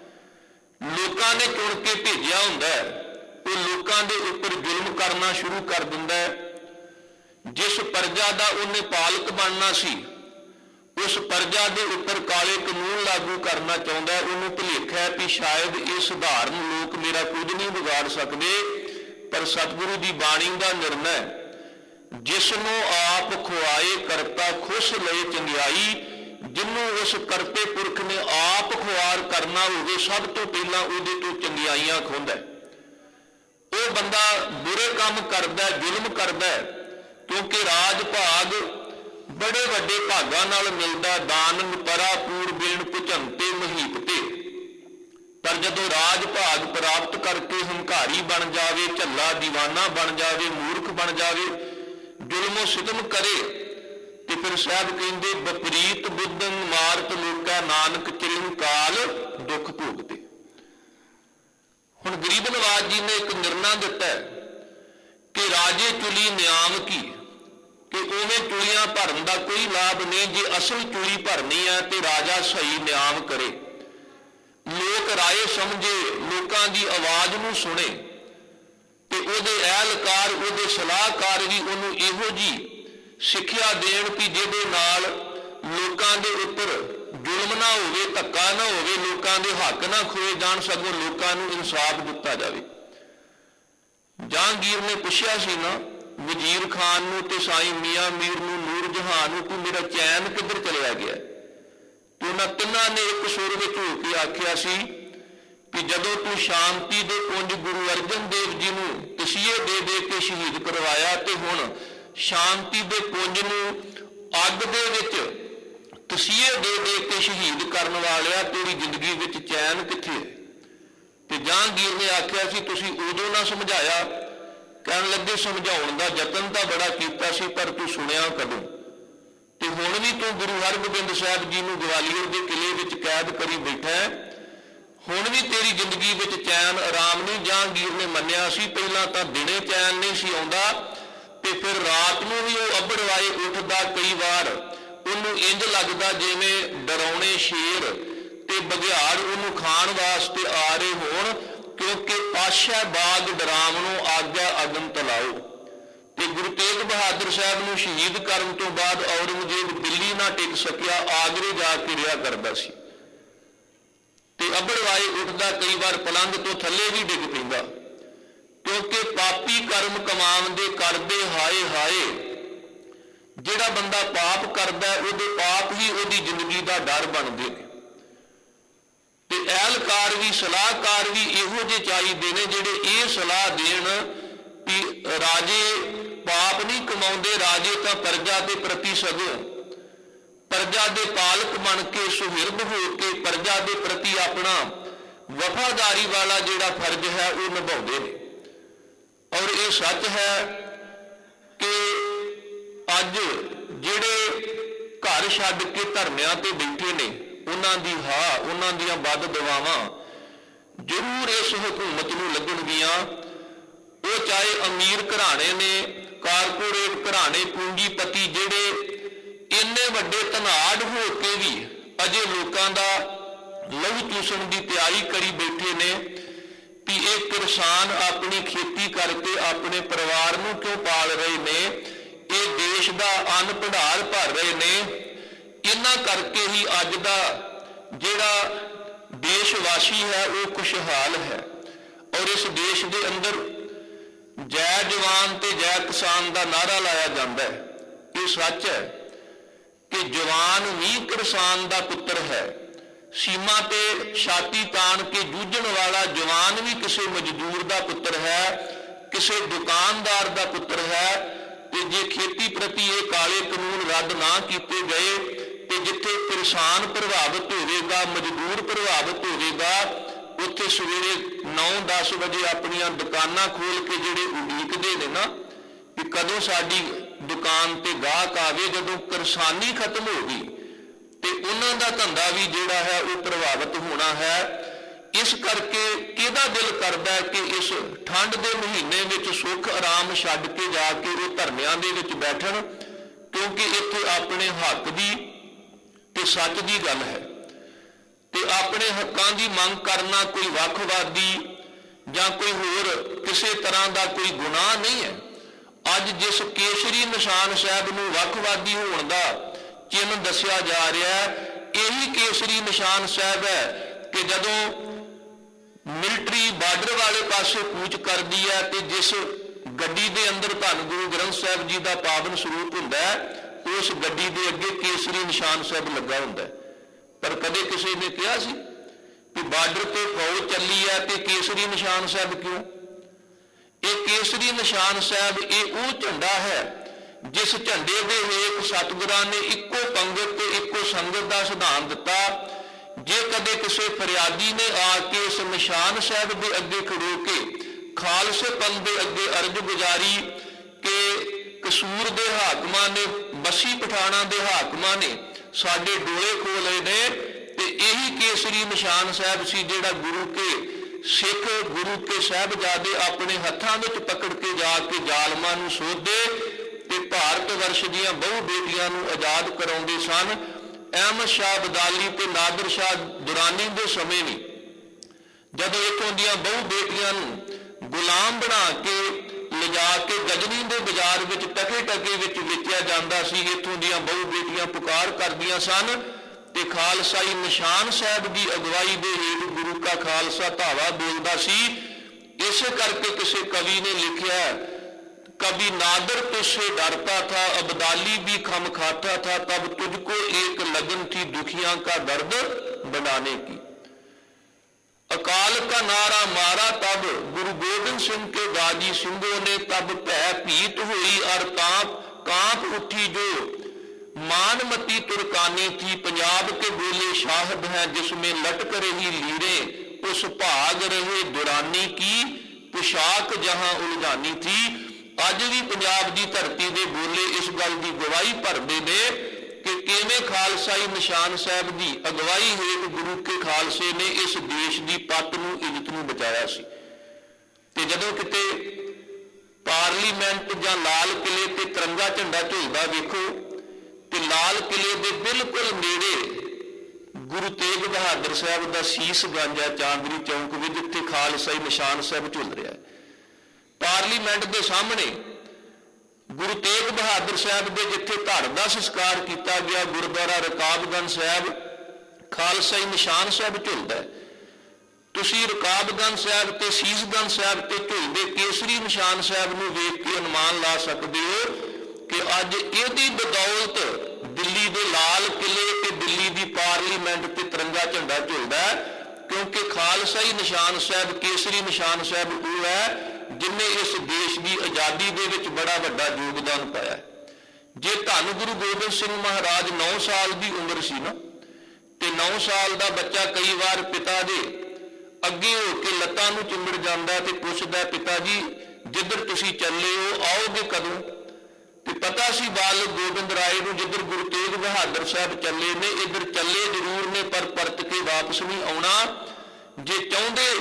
लोकां ने चुन के भेजिया हुंदा है, वो लोकां दे उपर जुल्म करना शुरू कर दिंदा है। जिस प्रजा का उन्हें पालक बनना सी, उस प्रजा के उपर काले कानून लागू करना चाहता है। उन्होंने भुलेखा है कि शायद ये सधारण लोग मेरा कुछ नहीं बिगाड़ सकते, पर सतगुरु की बाणी का निर्णय, जिसनों आप खुआए करता खुश लए चंगियाई, जिन्हों उस करते पुरख ने आप खुआर करना होवे, सब तो पहला उहदे तो चंगियाइयां खुंदा है। वो बंदा बुरे काम करदा है, जुल्म करदा है, क्योंकि राज भाग बड़े वड्डे भागां नाल मिलदा। दान परा पूर बेण भुजंते महीपते। पर जदों राज भाग प्राप्त करके हंकारी बन जावे, झल्ला दीवाना बन जावे, मूर्ख बन जावे, जुल्मो सितम करे, तो फिर साहब कहंदे विपरीत बुद्धन मारत लोका, नानक चिरंकाल दुख भोगते। हुण गरीब नवाज जी ने एक निर्णय दिता है कि राजे चुली न्याम की, कि उवें चुलियां भरन का कोई लाभ नहीं। जे असल चुली भरनी है तो राजा सही न्याम करे, लोक राय समझे, लोगों की आवाज़ नूं सुने, तो उहदे एहलकार, उहदे सलाहकार भी उन्होंने इहो जी सिक्ख्या देण कि जिहदे नाल लोकां दे उपर जुल्म ना होवे, धक्का ना होवे, लोकां दे हक ना खोए जाण, सगों लोकां नूं इंसाफ दिता जावे। जहांगीर ने पुछया सी ना वजीर खान नूं ते साईं मियाँ मीर नूं, नूर जहान नूं, तू मेरा चैन किधर चलिया गया। तो उन्हां तिन्हां ने एक सुर विच हो के आख्या सी कि जदों तू शांति दे पुंज गुरु अर्जन देव जी नूं तसीहे दे दे के शहीद करवाया, तो हुण शांति दे पुंज नूं अग दे विच तसीहे दे दे के शहीद करन वालिया, तेरी जिंदगी विच चैन कित्थे है। ते जहांगीर ने आख्या सी तुसीं उदों ना समझाया। कहन लगे समझाउण दा यतन तां बड़ा कीता सी, पर तू सुनिया कदों। ते हुण भी तू गुरु हरगोबिंद साहिब जी नूं ग्वालियर दे किले विच कैद करी बैठा है, हुण भी तेरी जिंदगी विच चैन आराम नहीं। जहांगीर ने मन्निया सी पहलां तां दिने चैन नहीं सी आउंदा, ते फिर रात नूं भी वो अबड़वाए उठदा। कई वार उहनूं इंज लगदा जिवें डराउणे शेर ते बघियाड़ उहनूं खाण वास्ते आ रहे होण, क्योंकि पातशाह बाग डरावनों आग्या अगन तलाओ। ते गुरु तेग बहादुर साहब नूं शहीद करन तो बाद औरंगजेब दिल्ली ना टिक सकिया, आगरे जाके रिहा करदा सी। ते अबड़वाए उठदा, कई बार पलंग तो थल्ले भी डिग पैंदा, क्योंकि पापी कर्म कमाउंदे करदे हाए हाए। जिहड़ा बंदा पाप करदा उहदे पाप ही उहदी जिंदगी दा डर बनदे ने। ते एहलकार भी सलाहकार भी इहो जे चाहिए ने जिहड़े ये सलाह देण कि राजे पाप नहीं कमाउंदे, राजे तां प्रजा के प्रति सगों प्रजा के पालक बन के सुहिरद हो के प्रजा के प्रति अपना वफादारी वाला जिहड़ा फर्ज है वो निभाउंदे ने। और ये सच है कि अज जिहड़े घर छड्ड के धरनियां ते बैठे ने, उन्हां दी हा उन्हां दियां बद दुआवां जरूर इस हुकूमत नूं लगणगीਆਂ। ਉਹ ਚਾਹੇ ਅਮੀਰ ਘਰਾਣੇ ਨੇ, ਕਾਰਪੋਰੇਟ ਘਰਾਣੇ, ਪੂੰਜੀਪਤੀ ਜਿਹੜੇ ਇੰਨੇ ਵੱਡੇ ਧਨਾੜ ਹੋ ਕੇ ਵੀ ਅਜੇ ਲੋਕਾਂ ਦਾ ਲਹੂ ਚੂਸਣ ਦੀ ਤਿਆਰੀ ਕਰੀ ਬੈਠੇ ਨੇ ਵੀ ਇਹ ਕਿਸਾਨ ਆਪਣੀ ਖੇਤੀ ਕਰਕੇ ਆਪਣੇ ਪਰਿਵਾਰ ਨੂੰ ਕਿਉਂ ਪਾਲ ਰਹੇ ਨੇ, ਇਹ ਦੇਸ਼ ਦਾ ਅੰਨ ਭੰਡਾਰ ਭਰ ਰਹੇ ਨੇ। ਇਹਨਾਂ ਕਰਕੇ ਹੀ ਅੱਜ ਦਾ ਜਿਹੜਾ ਦੇਸ਼ ਵਾਸੀ ਹੈ ਉਹ ਖੁਸ਼ਹਾਲ ਹੈ। ਔਰ ਇਸ ਦੇਸ਼ ਦੇ ਅੰਦਰ ਜੈ ਜਵਾਨ ਤੇ ਜੈ ਕਿਸਾਨ ਦਾ ਨਾਅਰਾ ਲਾਇਆ ਜਾਂਦਾ ਹੈ। ਇਹ ਸੱਚ ਹੈ ਕਿ ਜਵਾਨ ਵੀ ਕਿਸਾਨ ਦਾ ਪੁੱਤਰ ਹੈ। ਸੀਮਾ ਤੇ ਛਾਤੀ ਤਾਣ ਕੇ ਜੂਝਣ ਵਾਲਾ ਜਵਾਨ ਵੀ ਕਿਸੇ ਮਜ਼ਦੂਰ ਦਾ ਪੁੱਤਰ ਹੈ, ਕਿਸੇ ਦੁਕਾਨਦਾਰ ਦਾ ਪੁੱਤਰ ਹੈ। ਤੇ ਜੇ ਖੇਤੀ ਪ੍ਰਤੀ ਇਹ ਕਾਲੇ ਕਾਨੂੰਨ ਰੱਦ ਨਾ ਕੀਤੇ ਗਏ ਤੇ ਜਿੱਥੇ ਕਿਸਾਨ ਪ੍ਰਭਾਵਿਤ ਹੋਵੇਗਾ, ਮਜ਼ਦੂਰ ਪ੍ਰਭਾਵਿਤ ਹੋਵੇਗਾ, ਉੱਥੇ ਸਵੇਰੇ ਨੌ ਦਸ ਵਜੇ ਆਪਣੀਆਂ ਦੁਕਾਨਾਂ ਖੋਲ ਕੇ ਜਿਹੜੇ ਉਡੀਕਦੇ ਨੇ ਨਾ ਕਿ ਕਦੋਂ ਸਾਡੀ ਦੁਕਾਨ ਤੇ ਗਾਹਕ ਆਵੇ, ਜਦੋਂ ਕਿਸਾਨੀ ਖਤਮ ਹੋ ਗਈ ਤੇ ਉਹਨਾਂ ਦਾ ਧੰਦਾ ਵੀ ਜਿਹੜਾ ਹੈ ਉਹ ਪ੍ਰਭਾਵਿਤ ਹੋਣਾ ਹੈ। ਇਸ ਕਰਕੇ ਕਿਹਦਾ ਦਿਲ ਕਰਦਾ ਹੈ ਕਿ ਇਸ ਠੰਡ ਦੇ ਮਹੀਨੇ ਵਿੱਚ ਸੁੱਖ ਆਰਾਮ ਛੱਡ ਕੇ ਜਾ ਕੇ ਉਹ ਧਰਨਿਆਂ ਦੇ ਵਿੱਚ ਬੈਠਣ, ਕਿਉਂਕਿ ਇੱਥੇ ਆਪਣੇ ਹੱਕ ਦੀ ਤੇ ਸੱਚ ਦੀ ਗੱਲ ਹੈ ਤੇ ਆਪਣੇ ਹੱਕਾਂ ਦੀ ਮੰਗ ਕਰਨਾ ਕੋਈ ਵੱਖਵਾਦੀ ਜਾਂ ਕੋਈ ਹੋਰ ਕਿਸੇ ਤਰ੍ਹਾਂ ਦਾ ਕੋਈ ਗੁਨਾਹ ਨਹੀਂ ਹੈ। ਅੱਜ ਜਿਸ ਕੇਸਰੀ ਨਿਸ਼ਾਨ ਸਾਹਿਬ ਨੂੰ ਵੱਖਵਾਦੀ ਹੋਣ ਦਾ ਚਿੰਨ੍ਹ ਦੱਸਿਆ ਜਾ ਰਿਹਾ ਹੈ, ਇਹੀ ਕੇਸਰੀ ਨਿਸ਼ਾਨ ਸਾਹਿਬ ਹੈ ਕਿ ਜਦੋਂ ਮਿਲਟਰੀ ਬਾਰਡਰ ਵਾਲੇ ਪਾਸੇ ਕੂਚ ਕਰਦੀ ਹੈ ਤੇ ਜਿਸ ਗੱਡੀ ਦੇ ਅੰਦਰ ਧੰਨ ਗੁਰੂ ਗ੍ਰੰਥ ਸਾਹਿਬ ਜੀ ਦਾ ਪਾਵਨ ਸਰੂਪ ਹੁੰਦਾ ਹੈ, ਉਸ ਗੱਡੀ ਦੇ ਅੱਗੇ ਕੇਸਰੀ ਨਿਸ਼ਾਨ ਸਾਹਿਬ ਲੱਗਾ ਹੁੰਦਾ ਹੈ। ਪਰ ਕਦੇ ਕਿਸੇ ਨੇ ਕਿਹਾ ਸੀ ਕਿ ਬਾਰਡਰ ਤੇ ਫੌਜ ਚੱਲੀ ਹੈ ਤੇ ਕੇਸਰੀ ਨਿਸ਼ਾਨ ਸਾਹਿਬ ਕਿਉਂ? ਇਹ ਕੇਸਰੀ ਨਿਸ਼ਾਨ ਸਾਹਿਬ ਇਹ ਉਹ ਝੰਡਾ ਹੈ ਜਿਸ ਝੰਡੇ ਦੇ ਹੇਠ ਸਤਿਗੁਰਾਂ ਨੇ ਇੱਕੋ ਪੰਗਤ ਤੇ ਇੱਕੋ ਸੰਗਤ ਦਾ ਸਿਧਾਂਤ ਦਿੱਤਾ। ਜੇ ਕਦੇ ਕਿਸੇ ਫਰਿਆਦੀ ਨੇ ਆ ਕੇ ਇਸ ਨਿਸ਼ਾਨ ਸਾਹਿਬ ਦੇ ਅੱਗੇ ਖੜੋ ਕੇ ਖਾਲਸੇ ਪੰਥ ਦੇ ਅੱਗੇ ਅਰਜ਼ ਗੁਜ਼ਾਰੀ ਕਿ ਕਸੂਰ ਦੇ ਹਾਕਮਾਂ ਨੇ, ਬੱਸੀ ਪਠਾਣਾ ਦੇ ਹਾਕਮਾਂ ਨੇ ਸਾਡੇ ਡੋਲੇ ਖੋਲੇ ਨੇ, ਤੇ ਇਹੀ ਕੇਸਰੀ ਨਿਸ਼ਾਨ ਸਾਹਿਬ ਸੀ ਜਿਹੜਾ ਗੁਰੂ ਕੇ ਸਿੱਖ, ਗੁਰੂ ਕੇ ਸਾਹਿਬਜ਼ਾਦੇ ਆਪਣੇ ਹੱਥਾਂ ਵਿੱਚ ਪਕੜ ਕੇ ਜਾ ਕੇ ਜ਼ਾਲਮਾਂ ਨੂੰ ਸੋਧਦੇ ਤੇ ਭਾਰਤ ਵਰਸ਼ ਦੀਆਂ ਬਹੁ ਬੇਟੀਆਂ ਨੂੰ ਆਜ਼ਾਦ ਕਰਾਉਂਦੇ ਸਨ। ਅਹਿਮਦ ਸ਼ਾਹ ਅਬਦਾਲੀ ਤੇ ਨਾਦਰ ਸ਼ਾਹ ਦੁਰਾਨੀ ਦੇ ਸਮੇਂ ਵੀ ਜਦੋਂ ਇੱਥੋਂ ਦੀਆਂ ਬਹੁ ਬੇਟੀਆਂ ਨੂੰ ਗੁਲਾਮ ਬਣਾ ਕੇ ਲਿਜਾ ਕੇ ਗਜਨੀ ਦੇ ਬਾਜ਼ਾਰ ਵਿੱਚ ਟਕੇ ਟਕੇ ਵਿੱਚ ਵੇਚਿਆ ਜਾਂਦਾ ਸੀ, ਇੱਥੋਂ ਦੀਆਂ ਬਹੁ ਬੇਟੀਆਂ ਪੁਕਾਰ ਕਰਦੀਆਂ ਸਨ ਤੇ ਖਾਲਸਾਈ ਨਿਸ਼ਾਨ ਸਾਹਿਬ ਦੀ ਅਗਵਾਈ ਦੇ ਹੇਠ ਗੁਰੂ ਕਾ ਖਾਲਸਾ ਧਾਵਾ ਬੋਲਦਾ ਸੀ। ਇਸੇ ਕਰਕੇ ਕਿਸੇ ਕਵੀ ਨੇ ਲਿਖਿਆ, कभी नादर तुझसे डरता था, अब्दाली भी खम खाता था, तब तुझको एक लगन थी दुखियां का दर्द बनाने की। अकाल का नारा मारा तब गुरु गोबिंद सिंह के गाजी सिंहों ने, तब भय भीत हुई और कांप कांप उठी जो मानमती तुर्काने थी। पंजाब के बोले शाहद है जिसमें लटक रही लीरे, उस भाग रहे दुरानी की पोशाक जहां उलझानी थी। ਅੱਜ ਵੀ ਪੰਜਾਬ ਦੀ ਧਰਤੀ ਦੇ ਬੋਲੇ ਇਸ ਗੱਲ ਦੀ ਗਵਾਹੀ ਭਰਦੇ ਨੇ ਕਿ ਕਿਵੇਂ ਖਾਲਸਾਈ ਨਿਸ਼ਾਨ ਸਾਹਿਬ ਦੀ ਅਗਵਾਈ ਹੇਠ ਗੁਰੂ ਕੇ ਖਾਲਸੇ ਨੇ ਇਸ ਦੇਸ਼ ਦੀ ਪੱਤ ਨੂੰ, ਇੱਜ਼ਤ ਨੂੰ ਬਚਾਇਆ ਸੀ। ਤੇ ਜਦੋਂ ਕਿਤੇ ਪਾਰਲੀਮੈਂਟ ਜਾਂ ਲਾਲ ਕਿਲੇ ਤੇ ਤਿਰੰਗਾ ਝੰਡਾ ਝੁਲਦਾ ਵੇਖੋ ਤੇ ਲਾਲ ਕਿਲੇ ਦੇ ਬਿਲਕੁਲ ਨੇੜੇ ਗੁਰੂ ਤੇਗ ਬਹਾਦਰ ਸਾਹਿਬ ਦਾ ਸੀਸ ਗੰਜ ਹੈ ਚਾਂਦਨੀ ਚੌਂਕ ਵਿੱਚ, ਜਿੱਥੇ ਖਾਲਸਾਈ ਨਿਸ਼ਾਨ ਸਾਹਿਬ ਝੁਲ ਰਿਹਾ ਹੈ। ਪਾਰਲੀਮੈਂਟ ਦੇ ਸਾਹਮਣੇ ਗੁਰੂ ਤੇਗ ਬਹਾਦਰ ਸਾਹਿਬ ਦੇ ਜਿੱਥੇ ਧੜ ਦਾ ਸੰਸਕਾਰ ਕੀਤਾ ਗਿਆ ਗੁਰਦੁਆਰਾ ਰਕਾਬਗੰਜ ਸਾਹਿਬ, ਖਾਲਸਾਈ ਨਿਸ਼ਾਨ ਸਾਹਿਬ ਝੁਲਦਾ ਹੈ। ਤੁਸੀਂ ਰਕਾਬਗੰਜ ਸਾਹਿਬ ਤੇ ਸੀਸਗੰਜ ਸਾਹਿਬ ਤੇ ਝੁਲਦੇ ਕੇਸਰੀ ਨਿਸ਼ਾਨ ਸਾਹਿਬ ਨੂੰ ਵੇਖ ਕੇ ਅਨੁਮਾਨ ਲਾ ਸਕਦੇ ਹੋ ਕਿ ਅੱਜ ਇਹਦੀ ਬਦੌਲਤ ਦਿੱਲੀ ਦੇ ਲਾਲ ਕਿਲੇ ਤੇ ਦਿੱਲੀ ਦੀ ਪਾਰਲੀਮੈਂਟ ਤੇ ਤਿਰੰਗਾ ਝੰਡਾ ਝੁਲਦਾ ਹੈ, ਕਿਉਂਕਿ ਖਾਲਸਾਈ ਨਿਸ਼ਾਨ ਸਾਹਿਬ, ਕੇਸਰੀ ਨਿਸ਼ਾਨ ਸਾਹਿਬ ਉਹ ਹੈ ਜਿਨ੍ਹਾਂ ਇਸ ਦੇਸ਼ ਦੀ ਆਜ਼ਾਦੀ ਦੇ ਵਿੱਚ ਬੜਾ ਵੱਡਾ ਯੋਗਦਾਨ ਪਾਇਆ। ਜੇ ਧੰਨ ਗੁਰੂ ਗੋਬਿੰਦ ਸਿੰਘ ਮਹਾਰਾਜ ਨੌ ਸਾਲ ਦੀ ਉਮਰ ਸੀ ਨਾ, ਤੇ ਨੌ ਸਾਲ ਦਾ ਬੱਚਾ ਕਈ ਵਾਰ ਪਿਤਾ ਦੇ ਅੱਗੇ ਹੋ ਕੇ ਲੱਤਾਂ ਨੂੰ ਚਿੰਬੜ ਜਾਂਦਾ ਤੇ ਪੁੱਛਦਾ, ਪਿਤਾ ਜੀ ਜਿੱਧਰ ਤੁਸੀਂ ਚੱਲੇ ਹੋ ਆਓਗੇ ਕਦੋਂ? ਤੇ ਪਤਾ ਸੀ ਬਾਲਕ ਗੋਬਿੰਦ ਰਾਏ ਨੂੰ ਜਿੱਧਰ ਗੁਰੂ ਤੇਗ ਬਹਾਦਰ ਸਾਹਿਬ ਚੱਲੇ ਨੇ, ਇੱਧਰ ਚੱਲੇ ਜ਼ਰੂਰ ਨੇ ਪਰ ਪਰਤ ਕੇ ਵਾਪਸ ਨਹੀਂ ਆਉਣਾ। ਜੇ ਚਾਹੁੰਦੇ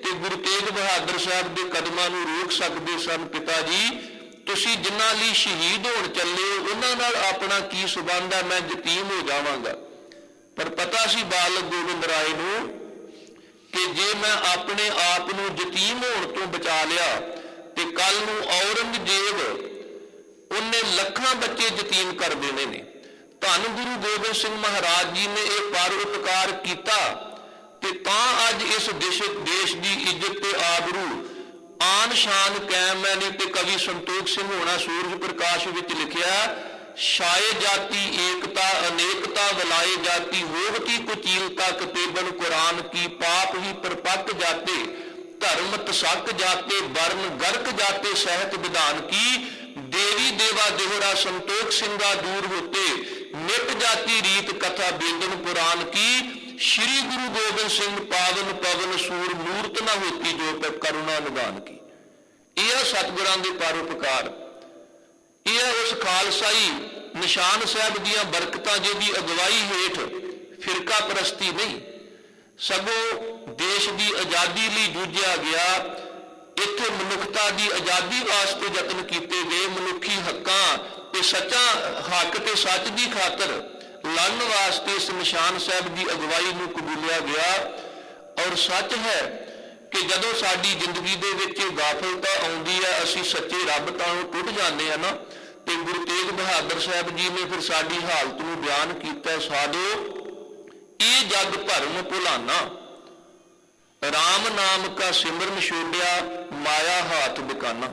ਤੇ ਗੁਰੂ ਤੇਗ ਬਹਾਦਰ ਸਾਹਿਬ ਦੇ ਕਦਮਾਂ ਨੂੰ ਰੋਕ ਸਕਦੇ ਸਨ। ਪਿਤਾ ਜੀ, ਤੁਸੀਂ ਜਿਨ੍ਹਾਂ ਲਈ ਸ਼ਹੀਦ ਹੋਣ ਚੱਲੇ ਉਹਨਾਂ ਨਾਲ ਆਪਣਾ ਕੀ ਸੰਬੰਧ ਹੈ? ਮੈਂ ਯਤੀਮ ਹੋ ਜਾਵਾਂਗਾ। ਪਰ ਪਤਾ ਸੀ ਬਾਲਕ ਗੋਬਿੰਦ ਰਾਏ ਨੂੰ ਕਿ ਜੇ ਮੈਂ ਆਪਣੇ ਆਪ ਨੂੰ ਯਤੀਮ ਹੋਣ ਤੋਂ ਬਚਾ ਲਿਆ ਤੇ ਕੱਲ ਨੂੰ ਔਰੰਗਜ਼ੇਬ ਉਹਨੇ ਲੱਖਾਂ ਬੱਚੇ ਯਤੀਮ ਕਰ ਦੇਣੇ ਨੇ। ਧੰਨ ਗੁਰੂ ਗੋਬਿੰਦ ਸਿੰਘ ਮਹਾਰਾਜ ਜੀ ਨੇ ਇਹ ਪਰਉਪਕਾਰ ਕੀਤਾ ਤੇ ਤਾਂ ਅੱਜ ਇਸ ਦੇਸ਼ ਦੇਸ਼ ਦੀ ਇੱਜ਼ਤ ਤੇ ਆਬਰੂ ਆਨ ਸ਼ਾਨ ਕਾਇਮ ਹੈ। ਨਹੀਂ ਤੇ ਕਵੀ ਸੰਤੋਖ ਸਿੰਘ ਹੋਣਾ ਸੂਰਜ ਪ੍ਰਕਾਸ਼ ਵਿੱਚ ਲਿਖਿਆ, ਛਾਏ ਜਾਤੀ ਏਕਤਾ ਅਨੇਕਤਾ ਵਲਾਏ ਜਾਤੀ ਹੋਵਤੀ ਕੁਚੀਲਤਾ ਕਤੇਬਨ ਕੁਰਾਨ ਕੀ ਪਾਪ ਹੀ ਪਰਪੱਕ ਜਾਤੇ ਧਰਮ ਤਸਕ ਜਾਤੇ ਵਰਨ ਗਰਕ ਜਾਤੇ ਸਹਿਤ ਵਿਧਾਨ ਕੀ ਦੇवी देवा देहरा संतोख सिंगा दूर होते नित जाति रीत कथा बेदन पुराण की श्री गुरु गोबिंद सिंह पावन पवन सूर मूर्त न होती जो पर करुणा निदान की। यह सतगुरां दे परोपकार, यह उस खालसाई निशान साहब दियां बरकतां जिहदी अगवाई हेठ फिरका परस्ती नहीं सगों देश की आज़ादी लई जूझिया गया। इत्थे मनुखता की आज़ादी वास्ते यतन किए गए। मनुखी हकों ते सच्चा हक ते सच की खातर लड़न वास्ते इस निशान साहब की अगवाई नूं कबूलिया गया। और सच है कि जदों साडी जिंदगी दे विच गाफलता आउंदी है, असीं सच्चे रब तां टुट जांदे आ ना, ते गुरु तेग बहादुर साहब जी ने फिर साडी हालत नूं बयान कीता, साधो ये जग भरम भुलाना राम नाम का सिमरन छोड़िया माया हाथ बिकाना।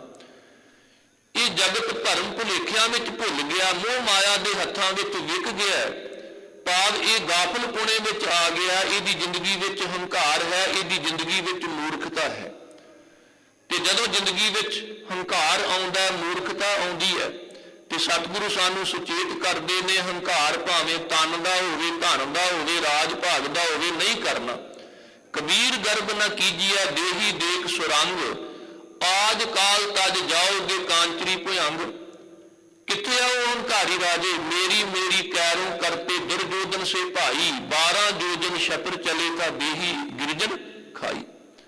ये जगत धर्म भुलेखिया में भुल गया, मोह माया के हथां विच विक गया, भाव ये गाफलपुणे में आ गया। इसकी जिंदगी विच हंकार है, इसकी जिंदगी विच मूर्खता है। ते जदों जिंदगी विच हंकार आउंदा है, मूर्खता आउंदी है, ते सतगुरु सानू सुचेत करदे ने हंकार भावें तन दा होवे धन दा होवे राज भाग दा होवे नहीं करना। कबीर गर्भ न कीजिए देही देख सुरंग आज काल तज जाओगे कांचरी भुजंग। किथे आओ हंकारी राजे मेरी मेरी कैरों करते दुर्योधन से भाई बारह जोजन छतर चले का देही गिरजन खाई।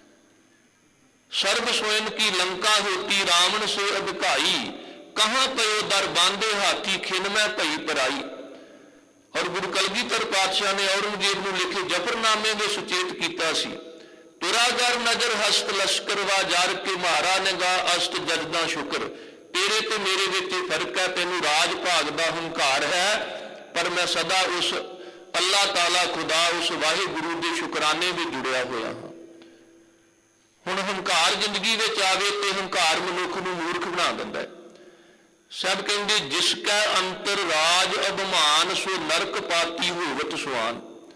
सर्व स्वयं की लंका होती रावण से अधकाई कहाँ पयो दर बांधे हाथी खिन में भई पराई। और गुरु कलगीधर पातशाह ने औरंगजेब नूं लिखे जफरनामे में सुचेत किया सी, तुरागर नजर हस्त लश्कर वा जार के मारा निगाह अस्त जजदा शुक्र। तेरे ते मेरे विच फर्क है, तेनू राज भाग दा हंकार है, पर मैं सदा उस अल्लाह ताला खुदा उस वाहिगुरु के शुकराने में जुड़िया होया हाँ। हुण हंकार जिंदगी विच आवे ते हंकार मनुख नूं मूर्ख बना दिंदा है। सब कहते जिसका अंतर राज अभिमान सो नरक पाती होवत सुआन।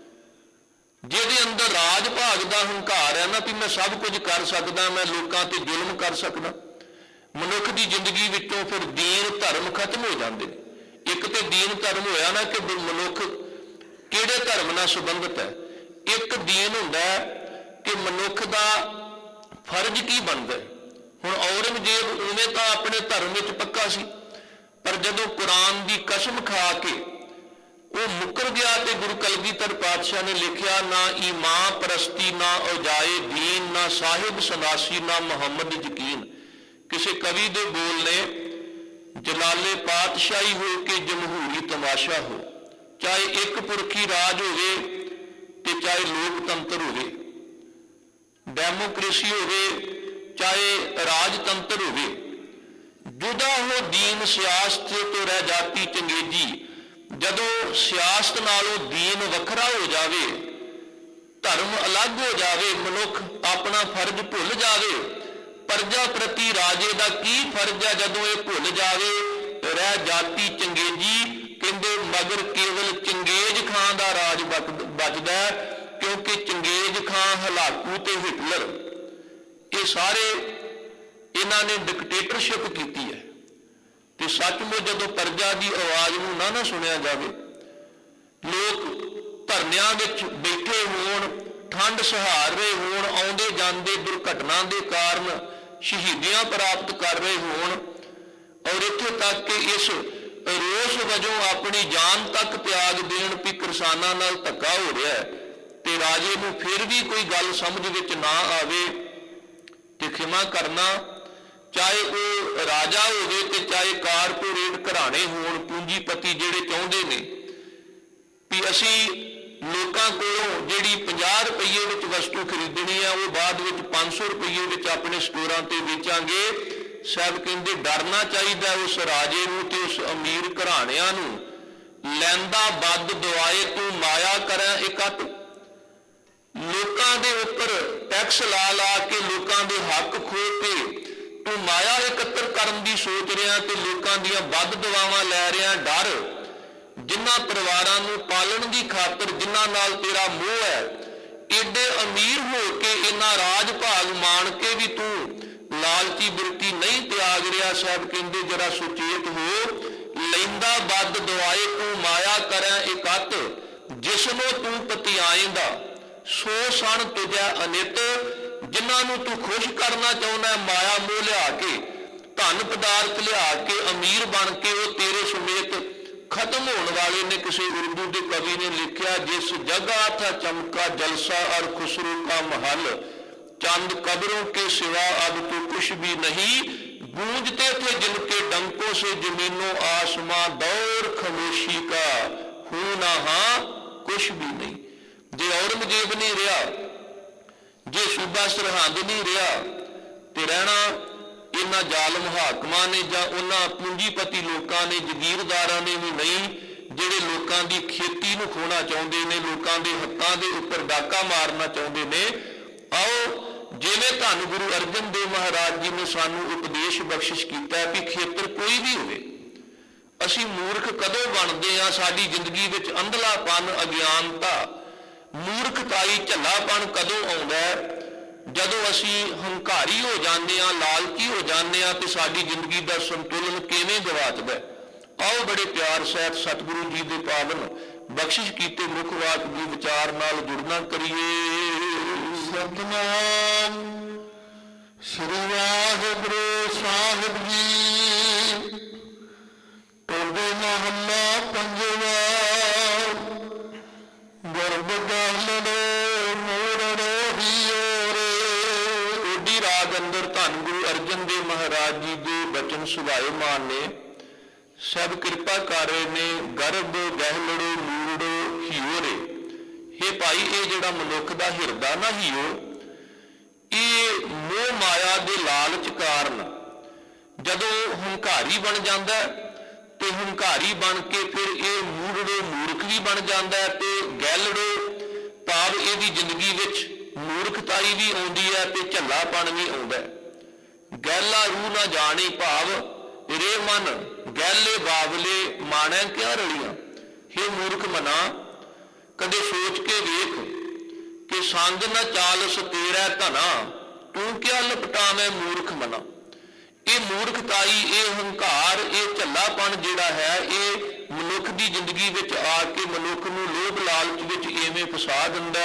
जिहदे अंदर राज भाग दा हंकार है ना कि मैं सब कुछ कर सकदा, मैं लोकां ते जुल्म कर सकदा, मनुख की जिंदगी विचों फिर दीन धर्म खत्म हो जाते हैं। एक तो दीन धर्म होया ना कि मनुख किहड़े धर्म नाल संबंधित है, एक दीन हुंदा है कि मनुख दा फर्ज की बनदा है। हुण औरंगजेब उवें तां अपने धर्म विच पक्का सी, पर जदों कुरान की कसम खा के वो मुकर गया तो गुरु कलगीधर पातशाह ने लिखा ना ईमान परस्ती ना औजाए दीन ना साहिब सदासी ना मुहम्मद यकीन। किसी कवि दे बोल ने जलाले पातशाही हो के जमहूरी तमाशा हो, चाहे एक पुरखी राज होवे ते चाहे लोकतंत्र होवे, डेमोक्रेसी होवे चाहे राजतंत्र होवे, जुदा हो दीन सियासत तो रह जाती चंगेजी। जदों सियासत नालों दीन वखरा हो जावे, धर्म अलग हो जावे, मनुख अपना फर्ज भुल जावे, प्रजा प्रति राजे का की फर्ज है जदों ये भुल जावे, रह जाती चंगेजी। कहते मगर केवल चंगेज खां का राज बचदा है, क्योंकि चंगेज खां हलाकू ते हिटलर ये सारे इन्हां ने डिकटेटरशिप की है। तो सचमुच जदों प्रजा की आवाज़ नूं ना ना सुनिया जाए, लोग धरनियां विच बैठे होण, ठंड सहार रहे होण, आउंदे जांदे दुर्घटना के कारण शहीदियां प्राप्त कर रहे होण, और इत्थे तक कि इस रोस वजों अपनी जान तक त्याग देण भी किसानां नाल धक्का हो रहा है, ते राजे नूं फिर भी कोई गल समझ विच ना आवे ਤੇ ਖਿਮਾ ਕਰਨਾ, ਚਾਹੇ ਉਹ ਰਾਜਾ ਹੋਵੇ ਤੇ ਚਾਹੇ ਕਾਰਪੋਰੇਟ ਘਰਾਣੇ ਹੋਣ, ਪੂੰਜੀਪਤੀ ਜਿਹੜੇ ਚਾਹੁੰਦੇ ਨੇ ਵੀ ਅਸੀਂ ਲੋਕਾਂ ਕੋਲੋਂ ਜਿਹੜੀ ਪੰਜਾਹ ਰੁਪਈਏ ਵਿੱਚ ਵਸਤੂ ਖਰੀਦਣੀ ਆ ਉਹ ਬਾਅਦ ਵਿੱਚ ਪੰਜ ਸੌ ਰੁਪਈਏ ਵਿੱਚ ਆਪਣੇ ਸਟੋਰਾਂ ਤੇ ਵੇਚਾਂਗੇ। ਸਾਹਿਬ ਕਹਿੰਦੇ ਡਰਨਾ ਚਾਹੀਦਾ ਉਸ ਰਾਜੇ ਨੂੰ ਤੇ ਉਸ ਅਮੀਰ ਘਰਾਣਿਆਂ ਨੂੰ, ਲੈਂਦਾ ਬੱਦ ਦਵਾਏ ਤੂੰ ਮਾਇਆ ਕਰੈ ਇਕੱਠ। ਲੋਕਾਂ ਦੇ ਉੱਪਰ ਟੈਕਸ ਲਾ ਲਾ ਕੇ ਲੋਕਾਂ ਦੇ ਹੱਕ ਖੋਹ ਕੇ ਤੂੰ ਮਾਇਆ ਇਕੱਤਰ ਕਰਨ ਦੀ ਸੋਚ ਰਿਹਾ ਤੇ ਲੋਕਾਂ ਦੀਆਂ ਵੱਧ ਦਵਾਵਾਂ ਲੈ ਰਿਹਾ। ਡਰ ਜਿਨ੍ਹਾਂ ਪਰਿਵਾਰਾਂ ਨੂੰ ਪਾਲਣ ਦੀ ਖਾਤਰ ਜਿਨ੍ਹਾਂ ਨਾਲ ਤੇਰਾ ਮੋਹ ਹੈ, ਏਡੇ ਅਮੀਰ ਹੋ ਕੇ ਇਹਨਾਂ ਰਾਜ ਭਾਗ ਮਾਣ ਕੇ ਵੀ ਤੂੰ ਲਾਲਚੀ ਬਿਰਤੀ ਨਹੀਂ ਤਿਆਗ ਰਿਹਾ। ਸਾਹਿਬ ਕਹਿੰਦੇ ਜਰਾ ਸੁਚੇਤ ਹੋ, ਲੈਂਦਾ ਬੱਦ ਦਵਾਏ ਤੂੰ ਮਾਇਆ ਕਰੈ ਇਕੱਤ, ਜਿਸਨੂੰ ਤੂੰ ਪਤਿਆਏਂਦਾ ਸੋ ਸਣ ਤੁਝੈ ਅਨਿਤ। ਜਿਨ੍ਹਾਂ ਨੂੰ ਤੂੰ ਖੁਸ਼ ਕਰਨਾ ਚਾਹੁੰਦਾ ਮਾਇਆ ਮੋਹ ਲਿਆ ਕੇ, ਧਨ ਪਦਾਰਥ ਲਿਆ ਕੇ, ਅਮੀਰ ਬਣ ਕੇ, ਉਹ ਤੇਰੇ ਸਮੇਤ ਖਤਮ ਹੋਣ ਵਾਲੇ ਨੇ। ਕਿਸੇ ਉਰਦੂ ਦੇ ਕਵੀ ਨੇ ਲਿਖਿਆ, ਜਿਸ ਜਗ੍ਹਾ ਥਾ ਚਮਕਾ ਜਲਸਾ ਔਰ ਖੁਸਰੂ ਕਾ ਮਹਲ, ਚੰਦ कब्रों के सिवा अब तो कुछ भी नहीं, गूंजते थे जिनके डंकों से जमीनों आसमां, दौर खामोशी का हूं ना हां कुछ भी नहीं। जे औरंगजेब नहीं रहा, जे सूबा सरहंद नहीं रहा, ते रहना इन्हां जालम हाकमां ने जां उन्हां पूंजीपति लोकां ने, जगीरदारां ने भी नहीं, ਜਿਹੜੇ ਲੋਕਾਂ ਦੀ ਖੇਤੀ ਨੂੰ ਖੋਣਾ ਚਾਹੁੰਦੇ ਨੇ, ਲੋਕਾਂ ਦੇ ਹੱਕਾਂ ਦੇ ਉੱਪਰ ਡਾਕਾ ਮਾਰਨਾ ਚਾਹੁੰਦੇ ਨੇ। ਆਓ ਜਿਵੇਂ ਧੰਨ ਗੁਰੂ ਅਰਜਨ ਦੇਵ ਮਹਾਰਾਜ ਜੀ ਨੇ ਸਾਨੂੰ ਉਪਦੇਸ਼ ਬਖਸ਼ਿਸ਼ ਕੀਤਾ ਵੀ ਖੇਤਰ ਕੋਈ ਵੀ ਹੋਵੇ, ਅਸੀਂ ਮੂਰਖ ਕਦੋਂ ਬਣਦੇ ਹਾਂ? ਸਾਡੀ ਜ਼ਿੰਦਗੀ ਵਿੱਚ ਅੰਧਲਾਪਨ, ਅਗਿਆਨਤਾ, ਮੂਰਖਤਾਈ, ਝੱਲਾਪਣ ਕਦੋਂ ਆਉਂਦਾ ਹੈ? ਜਦੋਂ ਅਸੀਂ ਹੰਕਾਰੀ ਹੋ ਜਾਂਦੇ ਹਾਂ, ਲਾਲਚੀ ਹੋ ਜਾਂਦੇ ਹਾਂ ਤੇ ਸਾਡੀ ਜ਼ਿੰਦਗੀ ਦਾ ਸੰਤੁਲਨ ਕਿਵੇਂ ਗਵਾਚਦਾ। ਆਓ ਬੜੇ ਪਿਆਰ ਸਹਿਤ ਸਤਿਗੁਰੂ ਜੀ ਦੇ ਪਾਵਨ ਬਖਸ਼ਿਸ਼ ਕੀਤੇ ਮੁੱਖ ਵਾਕ ਦੀ ਵਿਚਾਰ ਨਾਲ ਜੁੜਨਾ ਕਰੀਏ। ਸਤਿਨਾਮ ਸ੍ਰੀ ਵਾਹਿਗੁਰੂ ਸਾਹਿਬ ਜੀ। ਟੋਡੇ ਮਹੱਲਾ ਪੰਜਵਾਂ। ਗਰਭ ਗਹਿਲੜੇ ਮੋਰੜੇ ਹੀਰੇ। ਟੋਡੀ ਰਾਗ ਅੰਦਰ ਧੰਨ ਗੁਰੂ ਅਰਜਨ ਦੇਵ ਮਹਾਰਾਜ ਜੀ ਦੇ ਬਚਨ ਸੁਭਾਏਮਾਨ ਨੇ। ਸਭ ਕਿਰਪਾ ਕਰ ਰਹੇ ਨੇ। ਗਰਭ ਗਹਿਲੜੇ ਮੂਰੜੇ ਹੀਰੇ। हे ਭਾਈ, ਇਹ ਜਿਹੜਾ ਮਨੁੱਖ ਦਾ ਹਿਰਦਾ ਨਾ ਹੀਓ, ਇਹ ਮੋਹ ਮਾਇਆ ਦੇ ਲਾਲਚ ਕਾਰਨ ਜਦੋਂ ਹੰਕਾਰੀ ਬਣ ਜਾਂਦਾ ਤੇ ਹੰਕਾਰੀ ਬਣ ਕੇ ਫਿਰ ਇਹ ਮੂਰੜੇ ਮੂਰਖ ਵੀ ਬਣ ਜਾਂਦਾ ਤੇ ਗਹਿਲੜੇ ਭਾਵ ਇਹਦੀ ਜ਼ਿੰਦਗੀ ਵਿੱਚ ਮੂਰਖਤਾਈ ਵੀ ਆਉਂਦੀ ਹੈ ਤੇ ਝੱਲਾਪਣ ਵੀ ਆਉਂਦਾ। ਗਹਿਲਾ ਰੂਹ ਨਾ ਜਾਣੇ ਭਾਵ ਰੇ ਮਨ ਗਹਿਲੇ ਬਾਵਲੇ ਮਾਣੈ ਕਿਆ ਰਲੀਆਂ। हे ਮੂਰਖ ਮਨਾ, ਕਦੇ ਸੋਚ ਕੇ ਵੇਖ ਕਿ ਸੰਗ ਨਾ ਚਾਲਸ ਤੇਰਾ ਧਨਾ, ਤੂੰ ਕਿਆ ਲਪਟਾਵੇਂ ਮੂਰਖ ਮਨਾ। ਇਹ ਮੂਰਖਤਾਈ, ਇਹ ਹੰਕਾਰ, ਇਹ ਝੱਲਾਪਣ ਜਿਹੜਾ ਹੈ, ਇਹ ਮਨੁੱਖ ਦੀ ਜ਼ਿੰਦਗੀ ਵਿੱਚ ਆ ਕੇ ਮਨੁੱਖ ਨੂੰ ਲੋਭ ਲਾਲਚ ਵਿੱਚ ਇਵੇਂ ਫਸਾ ਦਿੰਦਾ।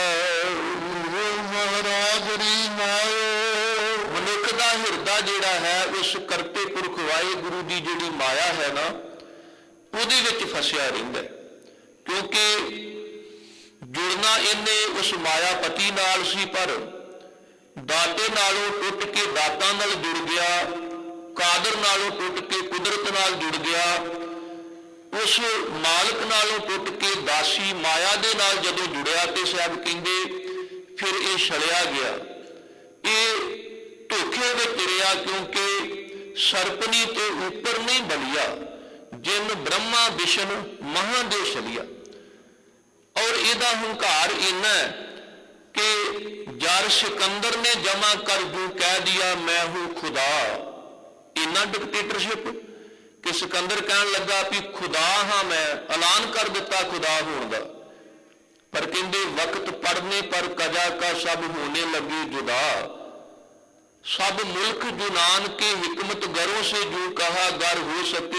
ਮਹਾਰਾਜ ਰੀ ਮਾਇਓ। ਮਨੁੱਖ ਦਾ ਹਿਰਦਾ ਜਿਹੜਾ ਹੈ ਉਸ ਕਰਤੇ ਪੁਰਖ ਵਾਹਿਗੁਰੂ ਦੀ ਜਿਹੜੀ ਮਾਇਆ ਹੈ ਨਾ, ਉਹਦੇ ਵਿੱਚ ਫਸਿਆ ਰਹਿੰਦਾ। ਕਿਉਂਕਿ ਜੁੜਨਾ ਇਹਨੇ ਉਸ ਮਾਇਆਪਤੀ ਨਾਲ ਸੀ, ਪਰ ਦਾਤੇ ਨਾਲੋਂ ਟੁੱਟ ਕੇ ਦਾਤਾਂ ਨਾਲ ਜੁੜ ਗਿਆ, ਕਾਦਰ ਨਾਲੋਂ ਟੁੱਟ ਕੇ ਕੁਦਰਤ ਨਾਲ ਜੁੜ ਗਿਆ, ਉਸ ਮਾਲਕ ਨਾਲੋਂ ਟੁੱਟ ਕੇ ਦਾਸੀ ਮਾਇਆ ਦੇ ਨਾਲ ਜਦੋਂ ਜੁੜਿਆ ਤੇ ਸਾਹਿਬ ਕਹਿੰਦੇ ਫਿਰ ਇਹ ਛਲਿਆ ਗਿਆ, ਇਹ ਧੋਖੇ ਵਿੱਚ ਰਿਹਾ। ਕਿਉਂਕਿ ਸਰਪਨੀ ਤੋਂ ਉੱਪਰ ਨਹੀਂ ਬਲਿਆ, ਜਿਨ ਬ੍ਰਹਮਾ ਵਿਸ਼ਨ ਮਹਾਦੇਵ ਛਲਿਆ। ਔਰ ਇਹਦਾ ਹੰਕਾਰ ਇੰਨਾ ਕਿ ਜਰ ਸਿਕੰਦਰ ਨੇ ਜਮਾ ਕਰ ਦੂ ਕਹਿ ਦਿਆ ਮੈਂ ਹੂੰ ਖੁਦਾ। ਇੰਨਾ ਡਿਕਟੇਟਰਸ਼ਿਪ ਕਿ ਸਿਕੰਦਰ ਕਹਿਣ ਲੱਗਾ ਵੀ ਖੁਦਾ ਹਾਂ ਮੈਂ, ਐਲਾਨ ਕਰ ਦਿੱਤਾ ਖੁਦਾ ਹੋਣ ਦਾ। ਪਰ ਕਹਿੰਦੇ ਵਕਤ ਪੜਨੇ ਪਰ ਕਜਾ ਕਾ ਸਭ ਹੋਣੇ ਲੱਗੇ ਜੁਦਾ। सब मुल्क जो नान के हिकमत गरों से जो कहा गर हो सके।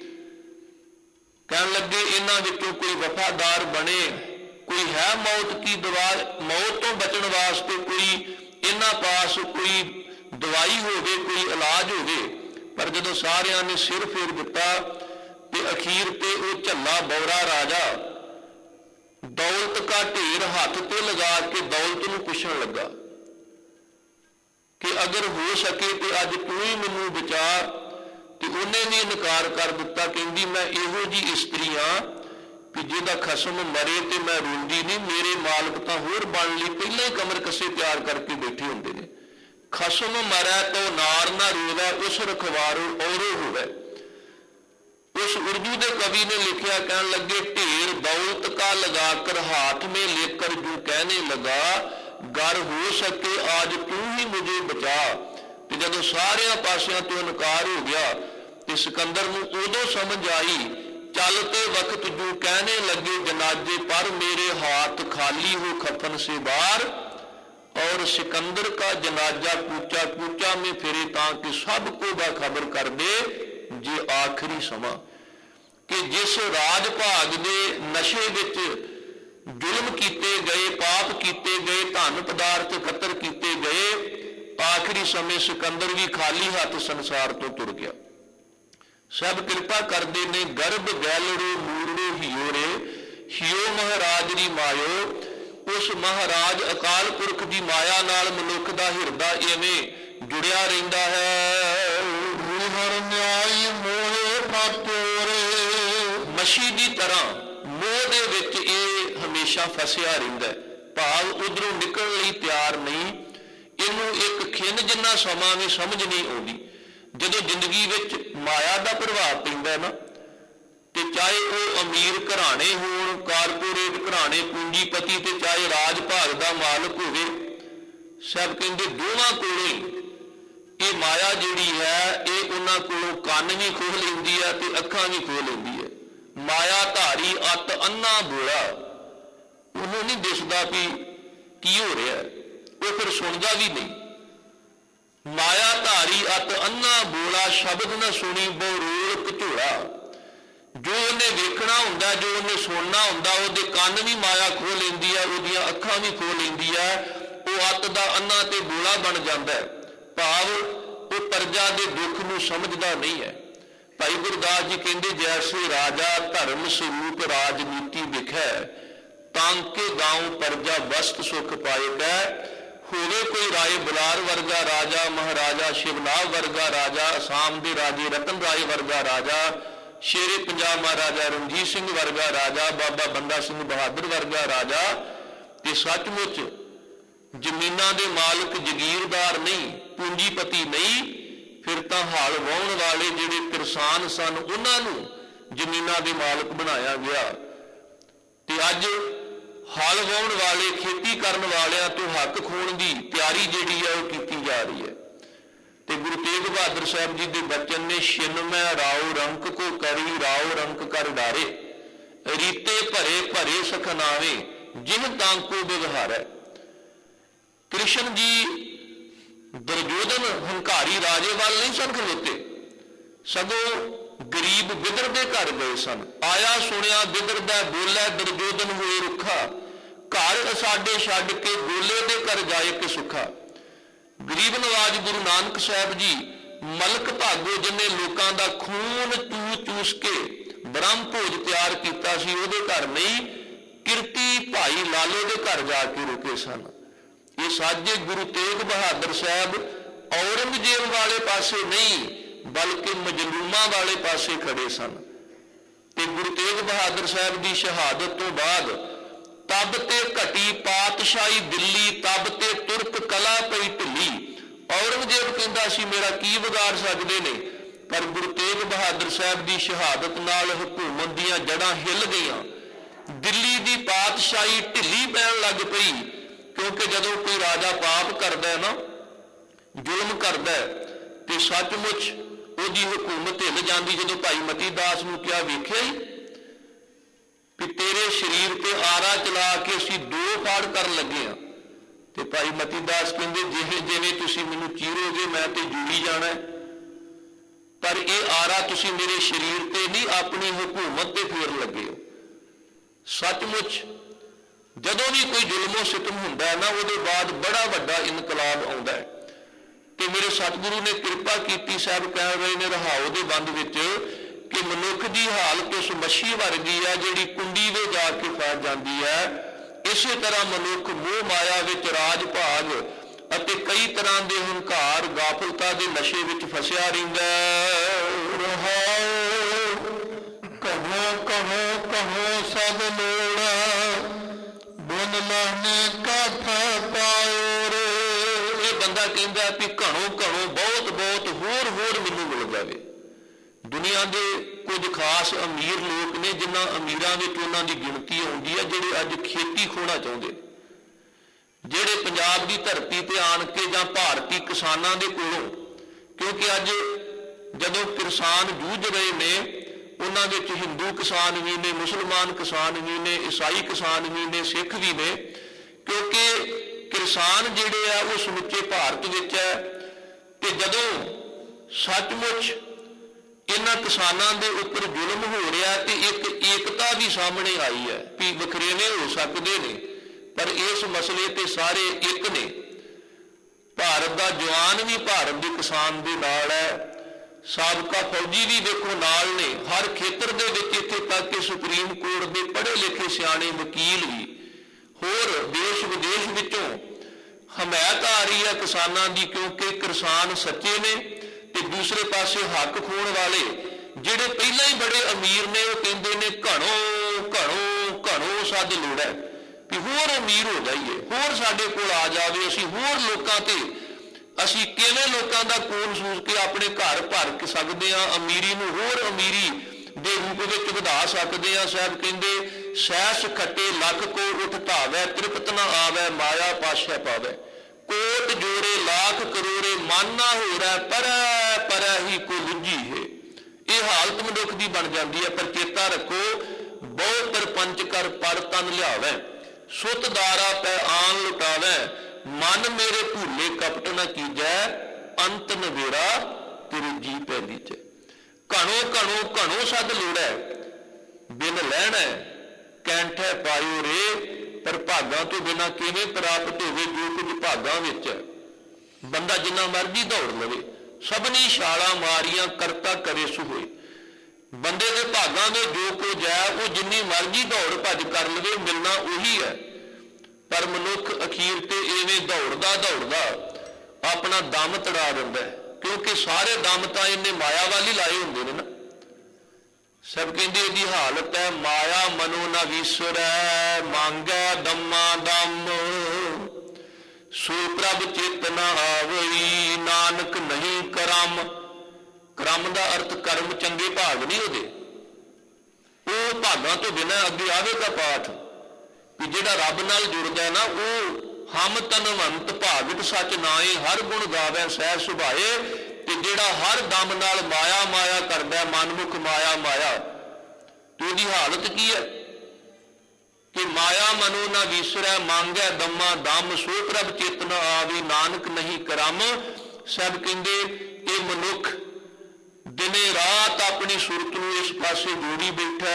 कहन लगे इन्हां विचों कोई वफादार बने, कोई है मौत की दवा, मौत तो बचन वास्ते कोई इन्हां पास कोई दवाई होवे, कोई इलाज होवे। पर जदों सारियां ने सिर फेर दिता ते अखीर ते वो झल्ला बौरा राजा दौलत का ढेर हाथ ते लगा के दौलत नूं पुछण लगा कि अगर हो सके तो अज तू ही मैनू बचा। तो उन्हें भी इनकार कर दिता, कहती मैं इहो जी इस्तरी हाँ कि जिहदा खसम मरे तो मैं रोंदी नहीं, मेरे मालक तो होर बन ली पहले ही कमर कसे तैयार करके बैठे होंगे ने। खसम मरै तो नार ना रोवै, उस रखवारो औरो होवै। उस उर्दू के कवि ने लिखा, कहने लगे ढेर दौलत का लगाकर हाथ में लेकर जो कहने लगा, गर हो सके आज तू ही मुझे बचा। तो जदों सारिया पासियां तो इनकार हो गया तो सिकंदर नूं उदों समझ आई, चलते वक्त जो कहने लगे जनाजे पर मेरे हाथ खाली हो खफन से बाहर। और सिकंदर का जनाजा कूचा कूचा में फिरे ताकि सबको बाखबर कर दे जे आखिरी समा। कि जिस राज भाग दे नशे विच जुल्म किए गए, पाप किए गए, धन पदार्थ इकत्र किए गए, आखिरी समय सिकंदर भी खाली हाथ संसार तो तुर गया। सब कृपा करते ने गर्भ गैलड़ो मूरड़ो हियो रे, हियो महाराज री मायो। उस महाराज अकाल पुरख की माया नाल मनुख का हिरदा इवें जुड़िया रहिंदा है। हर न्याई मोहे फातोरे, मछी की तरह मोह दे विच ये हमेशा फसिया रहिंदा है, भाव उधरों निकलण लई तैयार नहीं। इनू एक खिन जिन्ना समा भी समझ नहीं आउंदी। जदों जिंदगी विच माया का प्रभाव पैंदा ना, ते चाहे वह अमीर घराने होण, कारपोरेट घराने, पूंजीपति, ते चाहे राज भाग का मालक होवे, सब कहंदे दोवां कोलों ही ये माया जिहड़ी है ये उन्हां कोलों कंन भी खोह लैंदी है ते अखां भी खोह लैंदी है। माया धारी अत अन्ना बोला, उन्होंने नहीं दिसदा भी की हो रहा है, वो फिर सुनता भी नहीं। माया धारी अत अन्ना बोला, शब्द न सुनी बहु रोल घचोला। जो उन्हें वेखना हुंदा, जो उन्हें सुनना हुंदा, उहदे कंन भी माया खोह लैंदी है, उहदियां अखां भी खोह लैंदी है। वो अत दा अन्ना ते बोला बन जाता है, भाव वो प्रजा के दुख नूं समझदा नहीं है। भाई गुरदास जी कहते जैसे राजा धर्म स्वरूप राजनीति विखै, तांके गांव प्रजा वस्त सुख पाएगा। होवे कोई राय बुलार वर्गा राजा, महाराजा शिवनाभ वर्गा राजा, आसाम के राजे रतन राय वर्गा राजा, शेरे पंजाब महाराजा रणजीत सिंह वर्गा राजा, बाबा बंदा सिंह बहादुर वर्गा राजा, ते सचमुच जमीनां दे मालक जगीरदार नहीं, पूंजीपति नहीं, फिर तो हाल वाहण वाले जिहड़े किसान सन उन्हां नूं जमीनां दे मालक बनाया गया। ते अज हल वाहण वाले, खेती करन वालियां तो हक खोण की तैयारी जिहड़ी है वो की जा रही है। ते गुरु तेग बहादुर साहब जी के बचन ने, छिन मैं राव रंक को करी राव रंक कर डारे, रीते भरे भरे सखनावे जिन तांको व्यवहार है। कृष्ण जी दुर्योधन हंकारी राजे वाल नहीं सन खलोते, सगों गरीब बिदर दे घर गए सन। आया सुनिया बिदर दा बोलै, दुर्योधन होए रुखा, घर साडे छड्ड के गोले दे घर जाए के सुखा। गरीब नवाज गुरु नानक साहब जी मलक भागो जिन्हें लोगों का खून चूस चूस के ब्रह्म भोज तैयार किया सी, उहदे घर नहीं, किरती भाई लालो के घर जाके रुके सन। ये साजे गुरु तेग बहादुर साहब औरंगजेब वाले पासे नहीं बल्कि मजलूमा वाले पासे खड़े सन। ते गुरु तेग बहादुर साहब की शहादत तो बाद तब ते घटी पातशाही दिल्ली, तब ते तुर्क कला पई ढिली। औरंगजेब कहता सी मेरा की बिगाड़ सकते ने, पर गुरु तेग बहादुर साहब की शहादत नाल हुकूमत दीयां जड़ां हिल गईयां। दिल्ली की पातशाही ढिली पैण लग पई, क्योंकि जदों कोई राजा पाप करदा है ना, जुल्म करदा है, तो सचमुच उसकी हुकूमत हिल जाती। जदों भाई मती दास नूं क्या वेख्या ही कि तेरे शरीर ते आरा चला के असीं दो फाड़ कर लगे हाँ, तो भाई मती दास कहते जिवें जिवें तुसीं मैनूं चीरोगे मैं तो जुड़ी जाना है, पर यह आरा तुसीं मेरे शरीर ते नहीं अपनी हुकूमत ते फेर लगे हो। सचमुच जदों भी कोई जुल्मो सितम हुंदा है ना, उहदे बाद बड़ा वड्डा इनकलाब आउंदा है। कि मेरे सतगुरु ने कृपा की, साहब कह रहे ने रहाओ दे बंद विच कि मनुख की हालत उस मच्छी वर्गी है जिहड़ी कुंडी में जाके फस जाती है। इस तरह मनुख मोह माया विच राज भाग ਅਤੇ ਕਈ ਤਰ੍ਹਾਂ ਦੇ ਹੰਕਾਰ ਗਾਫਲਤਾ ਦੇ ਨਸ਼ੇ ਵਿੱਚ ਫਸਿਆ ਰਹਿੰਦਾ ਰਹਾਉ। ਕਹੋ ਕਹੋ ਕਹੋ ਸਭ ਲੋੜਾ, ਬਿਨ ਲਹਨੇ ਕਾਠਾ ਪਾਇਓ ਰੇ। ਇਹ ਬੰਦਾ ਕਹਿੰਦਾ ਵੀ ਘਣੋ ਘਣੋ ਬਹੁਤ ਬਹੁਤ ਹੋਰ ਹੋਰ ਮੈਨੂੰ ਮਿਲ ਜਾਵੇ। ਦੁਨੀਆ ਦੇ ਕੁਝ ਖਾਸ ਅਮੀਰ ਲੋਕ ਨੇ ਜਿਨ੍ਹਾਂ ਅਮੀਰਾਂ ਵਿੱਚ ਉਹਨਾਂ ਦੀ ਗਿਣਤੀ ਆਉਂਦੀ ਹੈ ਜਿਹੜੇ ਅੱਜ ਖੇਤੀ ਖੋਣਾ ਚਾਹੁੰਦੇ, ਜਿਹੜੇ ਪੰਜਾਬ ਦੀ ਧਰਤੀ ਤੇ ਆਣ ਕੇ ਜਾਂ ਭਾਰਤੀ ਕਿਸਾਨਾਂ ਦੇ ਕੋਲੋਂ, ਕਿਉਂਕਿ ਅੱਜ ਜਦੋਂ ਕਿਸਾਨ ਜੂਝ ਰਹੇ ਨੇ ਉਹਨਾਂ ਵਿੱਚ ਹਿੰਦੂ ਕਿਸਾਨ ਵੀ ਨੇ, ਮੁਸਲਮਾਨ ਕਿਸਾਨ ਵੀ ਨੇ, ਈਸਾਈ ਕਿਸਾਨ ਵੀ ਨੇ, ਸਿੱਖ ਵੀ ਨੇ, ਕਿਉਂਕਿ ਕਿਸਾਨ ਜਿਹੜੇ ਆ ਉਹ ਸਮੁੱਚੇ ਭਾਰਤ ਵਿੱਚ ਹੈ। ਤੇ ਜਦੋਂ ਸੱਚਮੁੱਚ ਇਹਨਾਂ ਕਿਸਾਨਾਂ ਦੇ ਉੱਪਰ ਜ਼ੁਲਮ ਹੋ ਰਿਹਾ ਤੇ ਇੱਕ ਏਕਤਾ ਵੀ ਸਾਹਮਣੇ ਆਈ ਹੈ ਵੀ ਵਖਰੇਵੇਂ ਹੋ ਸਕਦੇ ਨੇ ਪਰ ਇਸ ਮਸਲੇ ਤੇ ਸਾਰੇ ਇੱਕ ਨੇ। ਭਾਰਤ ਦਾ ਜਵਾਨ ਵੀ ਭਾਰਤ ਦੇ ਕਿਸਾਨ ਦੇ ਨਾਲ ਹੈ, ਸਾਬਕਾ ਫੌਜੀ ਵੀ ਦੇਖੋ ਨਾਲ ਨੇ, ਹਰ ਖੇਤਰ ਦੇ ਵਿੱਚ ਇੱਥੇ ਤੱਕ ਕਿ ਸੁਪਰੀਮ ਕੋਰਟ ਦੇ ਪੜ੍ਹੇ ਲਿਖੇ ਸਿਆਣੇ ਵਕੀਲ ਵੀ, ਹੋਰ ਦੇਸ਼ ਵਿਦੇਸ਼ ਵਿੱਚੋਂ ਹਮਾਇਤ ਆ ਰਹੀ ਹੈ ਕਿਸਾਨਾਂ ਦੀ, ਕਿਉਂਕਿ ਕਿਸਾਨ ਸੱਚੇ ਨੇ। ਤੇ ਦੂਸਰੇ ਪਾਸੇ ਹੱਕ ਖੋਣ ਵਾਲੇ ਜਿਹੜੇ ਪਹਿਲਾਂ ਹੀ ਬੜੇ ਅਮੀਰ ਨੇ ਉਹ ਕਹਿੰਦੇ ਨੇ ਘਣੋ ਘਣੋ ਘਣੋ ਸੱਦ ਲੋੜਾ ਵੀ ਹੋਰ ਅਮੀਰ ਹੋ ਜਾਈਏ, ਹੋਰ ਸਾਡੇ ਕੋਲ ਆ ਜਾਵੇ, ਅਸੀਂ ਹੋਰ ਲੋਕਾਂ ਤੇ ਅਸੀਂ ਕਿਵੇਂ ਲੋਕਾਂ ਦਾ ਖੂਨ ਸੂਸ ਕੇ ਆਪਣੇ ਘਰ ਭਰ ਕੇ ਸਕਦੇ ਹਾਂ, ਅਮੀਰੀ ਨੂੰ ਹੋਰ ਅਮੀਰੀ ਦੇ ਰੂਪ ਵਿੱਚ ਵਧਾ ਸਕਦੇ ਹਾਂ। ਸਾਹਿਬ ਕਹਿੰਦੇ ਸੈਸ ਖੱਟੇ ਲੱਖ ਕੋ ਉਠ ਧਾਵੈ, ਤ੍ਰਿਪਤ ਨਾ ਆਵੈ ਮਾਇਆ ਪਾਸ਼ੈ ਪਾਵੈ। ਕੋਟ ਜੋੜੇ ਲਾਖ ਕਰੋੜੇ ਮਨ ਨਾ ਹੋ ਰਿਹਾ ਪਰ ਪਰ ਹੀ ਕੋ ਲੁੱਝੀ ਹੈ। ਇਹ ਹਾਲਤ ਮਨੁੱਖ ਦੀ ਬਣ ਜਾਂਦੀ ਹੈ। ਪਰ ਚੇਤਾ ਰੱਖੋ ਬਹੁ ਪਰਪੰਚ ਕਰ ਪਰ ਤਨ ਲਿਆਵੈ, ਸੁਤ ਦਾਰਾ ਪੈ ਆਨ ਲੁਟਾਵੈ, ਮਨ ਮੇਰੇ ਭੂਲੇ ਕਪਟ ਨਾ ਕੀਜੈ, ਅੰਤ ਨਵੇੜਾ ਤੇਰੀ ਜੀ ਪੈਲੀ ਚ। ਘਣੋ ਘਣੋ ਘਣੋ ਸੱਦ ਲੋੜੈ, ਬਿਨ ਲੈਣਾ ਕੈਂਠੈ ਪਾਇਓ ਰੇ। ਪਰ ਭਾਗਾਂ ਤੋਂ ਬਿਨਾਂ ਕਿਵੇਂ ਪ੍ਰਾਪਤ ਹੋਵੇ ਜੋ ਕੁਝ ਭਾਗਾਂ ਵਿੱਚ ਹੈ। ਬੰਦਾ ਜਿੰਨਾ ਮਰਜ਼ੀ ਦੌੜ ਲਵੇ, ਸਭਨੀ ਛਾਲਾਂ ਮਾਰੀਆਂ ਕਰਤਾ ਕਰੇ ਸੋ ਹੋਏ। ਬੰਦੇ ਦੇ ਭਾਗਾਂ ਦੇ ਜੋ ਕੁਝ ਹੈ ਉਹ ਜਿੰਨੀ ਮਰਜ਼ੀ ਦੌੜ ਭੱਜ ਕਰ ਲਵੇ ਮਿਲਣਾ ਉਹੀ ਹੈ। ਪਰ ਮਨੁੱਖ ਅਖੀਰ ਤੇ ਐਵੇਂ ਦੌੜਦਾ ਦੌੜਦਾ ਆਪਣਾ ਦਮ ਤੜਾ ਦਿੰਦਾ, ਕਿਉਂਕਿ ਸਾਰੇ ਦਮ ਤਾਂ ਇਹਨੇ ਮਾਇਆ ਵੱਲ ਹੀ ਲਾਏ ਹੁੰਦੇ ਨੇ ਨਾ। ਸਭ ਕਹਿੰਦੇ ਇਹਦੀ ਹਾਲਤ ਹੈ ਮਾਇਆ ਮਨੋ ਨਾ ਵਿਸਰੈ, ਮੰਗੈ ਦਮਾ ਦਮ, ਸੋ ਪ੍ਰਭ ਚਿਤ ਨਾ ਆਵਈ, ਨਾਨਕ ਨਹੀਂ ਕਰਮ। ਕਰਮ ਦਾ ਅਰਥ ਕਰਮ, ਚੰਗੇ ਭਾਗ ਨਹੀਂ ਉਹਦੇ, ਉਹ ਭਾਗਾਂ ਤੋਂ ਬਿਨਾਂ ਅੱਗੇ ਆਵੇਗਾ ਪਾਠ ਕਿ ਜਿਹੜਾ ਰੱਬ ਨਾਲ ਜੁੜਦਾ ਨਾ ਉਹ ਹਮ ਤਨਵੰਤ ਭਾਗਤ ਸੱਚ ਨਾਏ, ਹਰ ਗੁਣ ਗਾਵੈ ਸਹਿ ਸੁਭਾਏ। ਤੇ ਜਿਹੜਾ ਹਰ ਦਮ ਨਾਲ ਮਾਇਆ ਮਾਇਆ ਕਰਦਾ, ਮਨਮੁਖ ਮਾਇਆ ਮਾਇਆ, ਤੇ ਉਹਦੀ ਹਾਲਤ ਕੀ ਹੈ ਕਿ ਮਾਇਆ ਮਨੋ ਨਾ ਵਿਸਰੈ, ਮੰਗੈ ਦਮਾ ਦਮ, ਸੋ ਪ੍ਰਭ ਚਿਤ ਨਾ ਆਵੀ, ਨਾਨਕ ਨਹੀਂ ਕਰਮ। ਸਭ ਕਹਿੰਦੇ ਇਹ ਮਨੁੱਖ ਦਿਨੇ ਰਾਤ ਆਪਣੀ ਸੁਰਤ ਨੂੰ ਇਸ ਪਾਸੇ ਜੋੜੀ ਬੈਠਾ।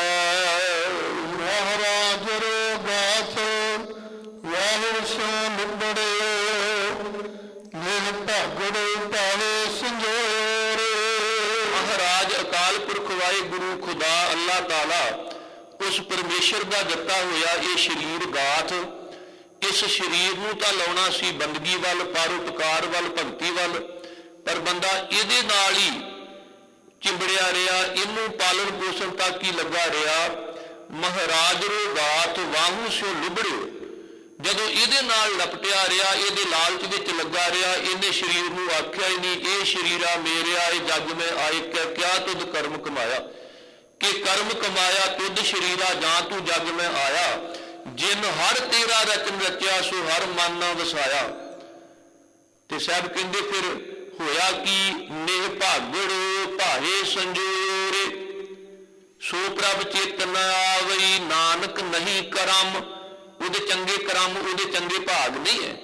ਮਹਾਰਾਜ ਰੋ ਗਾਥ ਵਾਹਿਰ ਸੋ ਨਿਬੜੇ, ਨਿਰ ਭਾਗੜੇ ਪਾਵੇ ਸੰਜੋਰੇ। ਮਹਾਰਾਜ ਅਕਾਲ ਪੁਰਖ ਵਾਹਿਗੁਰੂ ਖੁਦਾ ਅੱਲਾਹ ਤਾਲਾ ਉਸ ਪਰਮੇਸ਼ਰ ਦਾ ਦਿੱਤਾ ਹੋਇਆ ਇਹ ਸਰੀਰ ਗਾਥ, ਇਸ ਸਰੀਰ ਨੂੰ ਤਾਂ ਲਾਉਣਾ ਸੀ ਬੰਦਗੀ ਵੱਲ, ਪਰਉਪਕਾਰ ਵੱਲ, ਭਗਤੀ ਵੱਲ, ਪਰ ਬੰਦਾ ਇਹਦੇ ਨਾਲ ਹੀ ਚਿੰਬੜਿਆ ਰਿਹਾ, ਇਹਨੂੰ ਪਾਲਣ ਪੋਸ਼ਣ ਤੱਕ ਹੀ ਲੱਗਾ ਰਿਹਾ। ਮਹਾਰਾਜ ਰੋ ਗਾਥ ਵਾਹੂ ਸਿਓ ਲੁਬੜਿਓ, ਜਦੋਂ ਇਹਦੇ ਨਾਲ ਲਪਟਿਆ ਰਿਹਾ, ਇਹਦੇ ਲਾਲਚ ਵਿੱਚ ਲੱਗਾ ਰਿਹਾ, ਇਹਨੇ ਸਰੀਰ ਨੂੰ ਆਖਿਆ ਹੀ ਨਹੀਂ ਇਹ ਸਰੀਰਾ ਮੇਰਿਆ, ਇਹ ਜੱਗ ਮੈਂ ਆਏ ਕਿਆ ਤੁਧ ਕਰਮ ਕਮਾਇਆ, ਕਿ ਕਰਮ ਕਮਾਇਆ ਤੁਧ ਸਰੀਰਾ ਜਾਂ ਤੂੰ ਜੱਗ ਮੈਂ ਆਇਆ। ਜਿਨ ਹਰ ਤੇਰਾ ਰਚਨ ਰਚਿਆ ਸੋ ਹਰ ਮਨ ਨਾ ਵਸਾਇਆ। ਤੇ ਸਾਹਿਬ ਕਹਿੰਦੇ ਫਿਰ ਹੋਇਆ ਕਿ ਨਿਹ ਭਾਗੜ ਭਾਏ ਸੰਜੋਰੇ, ਸੋ ਪ੍ਰਭ ਚਿਤ ਨ ਆਵਈ, ਨਾਨਕ ਨਹੀਂ ਕਰਮ। ਉਹਦੇ ਚੰਗੇ ਕਰਮ, ਉਹਦੇ ਚੰਗੇ ਭਾਗ ਨਹੀਂ ਹੈ।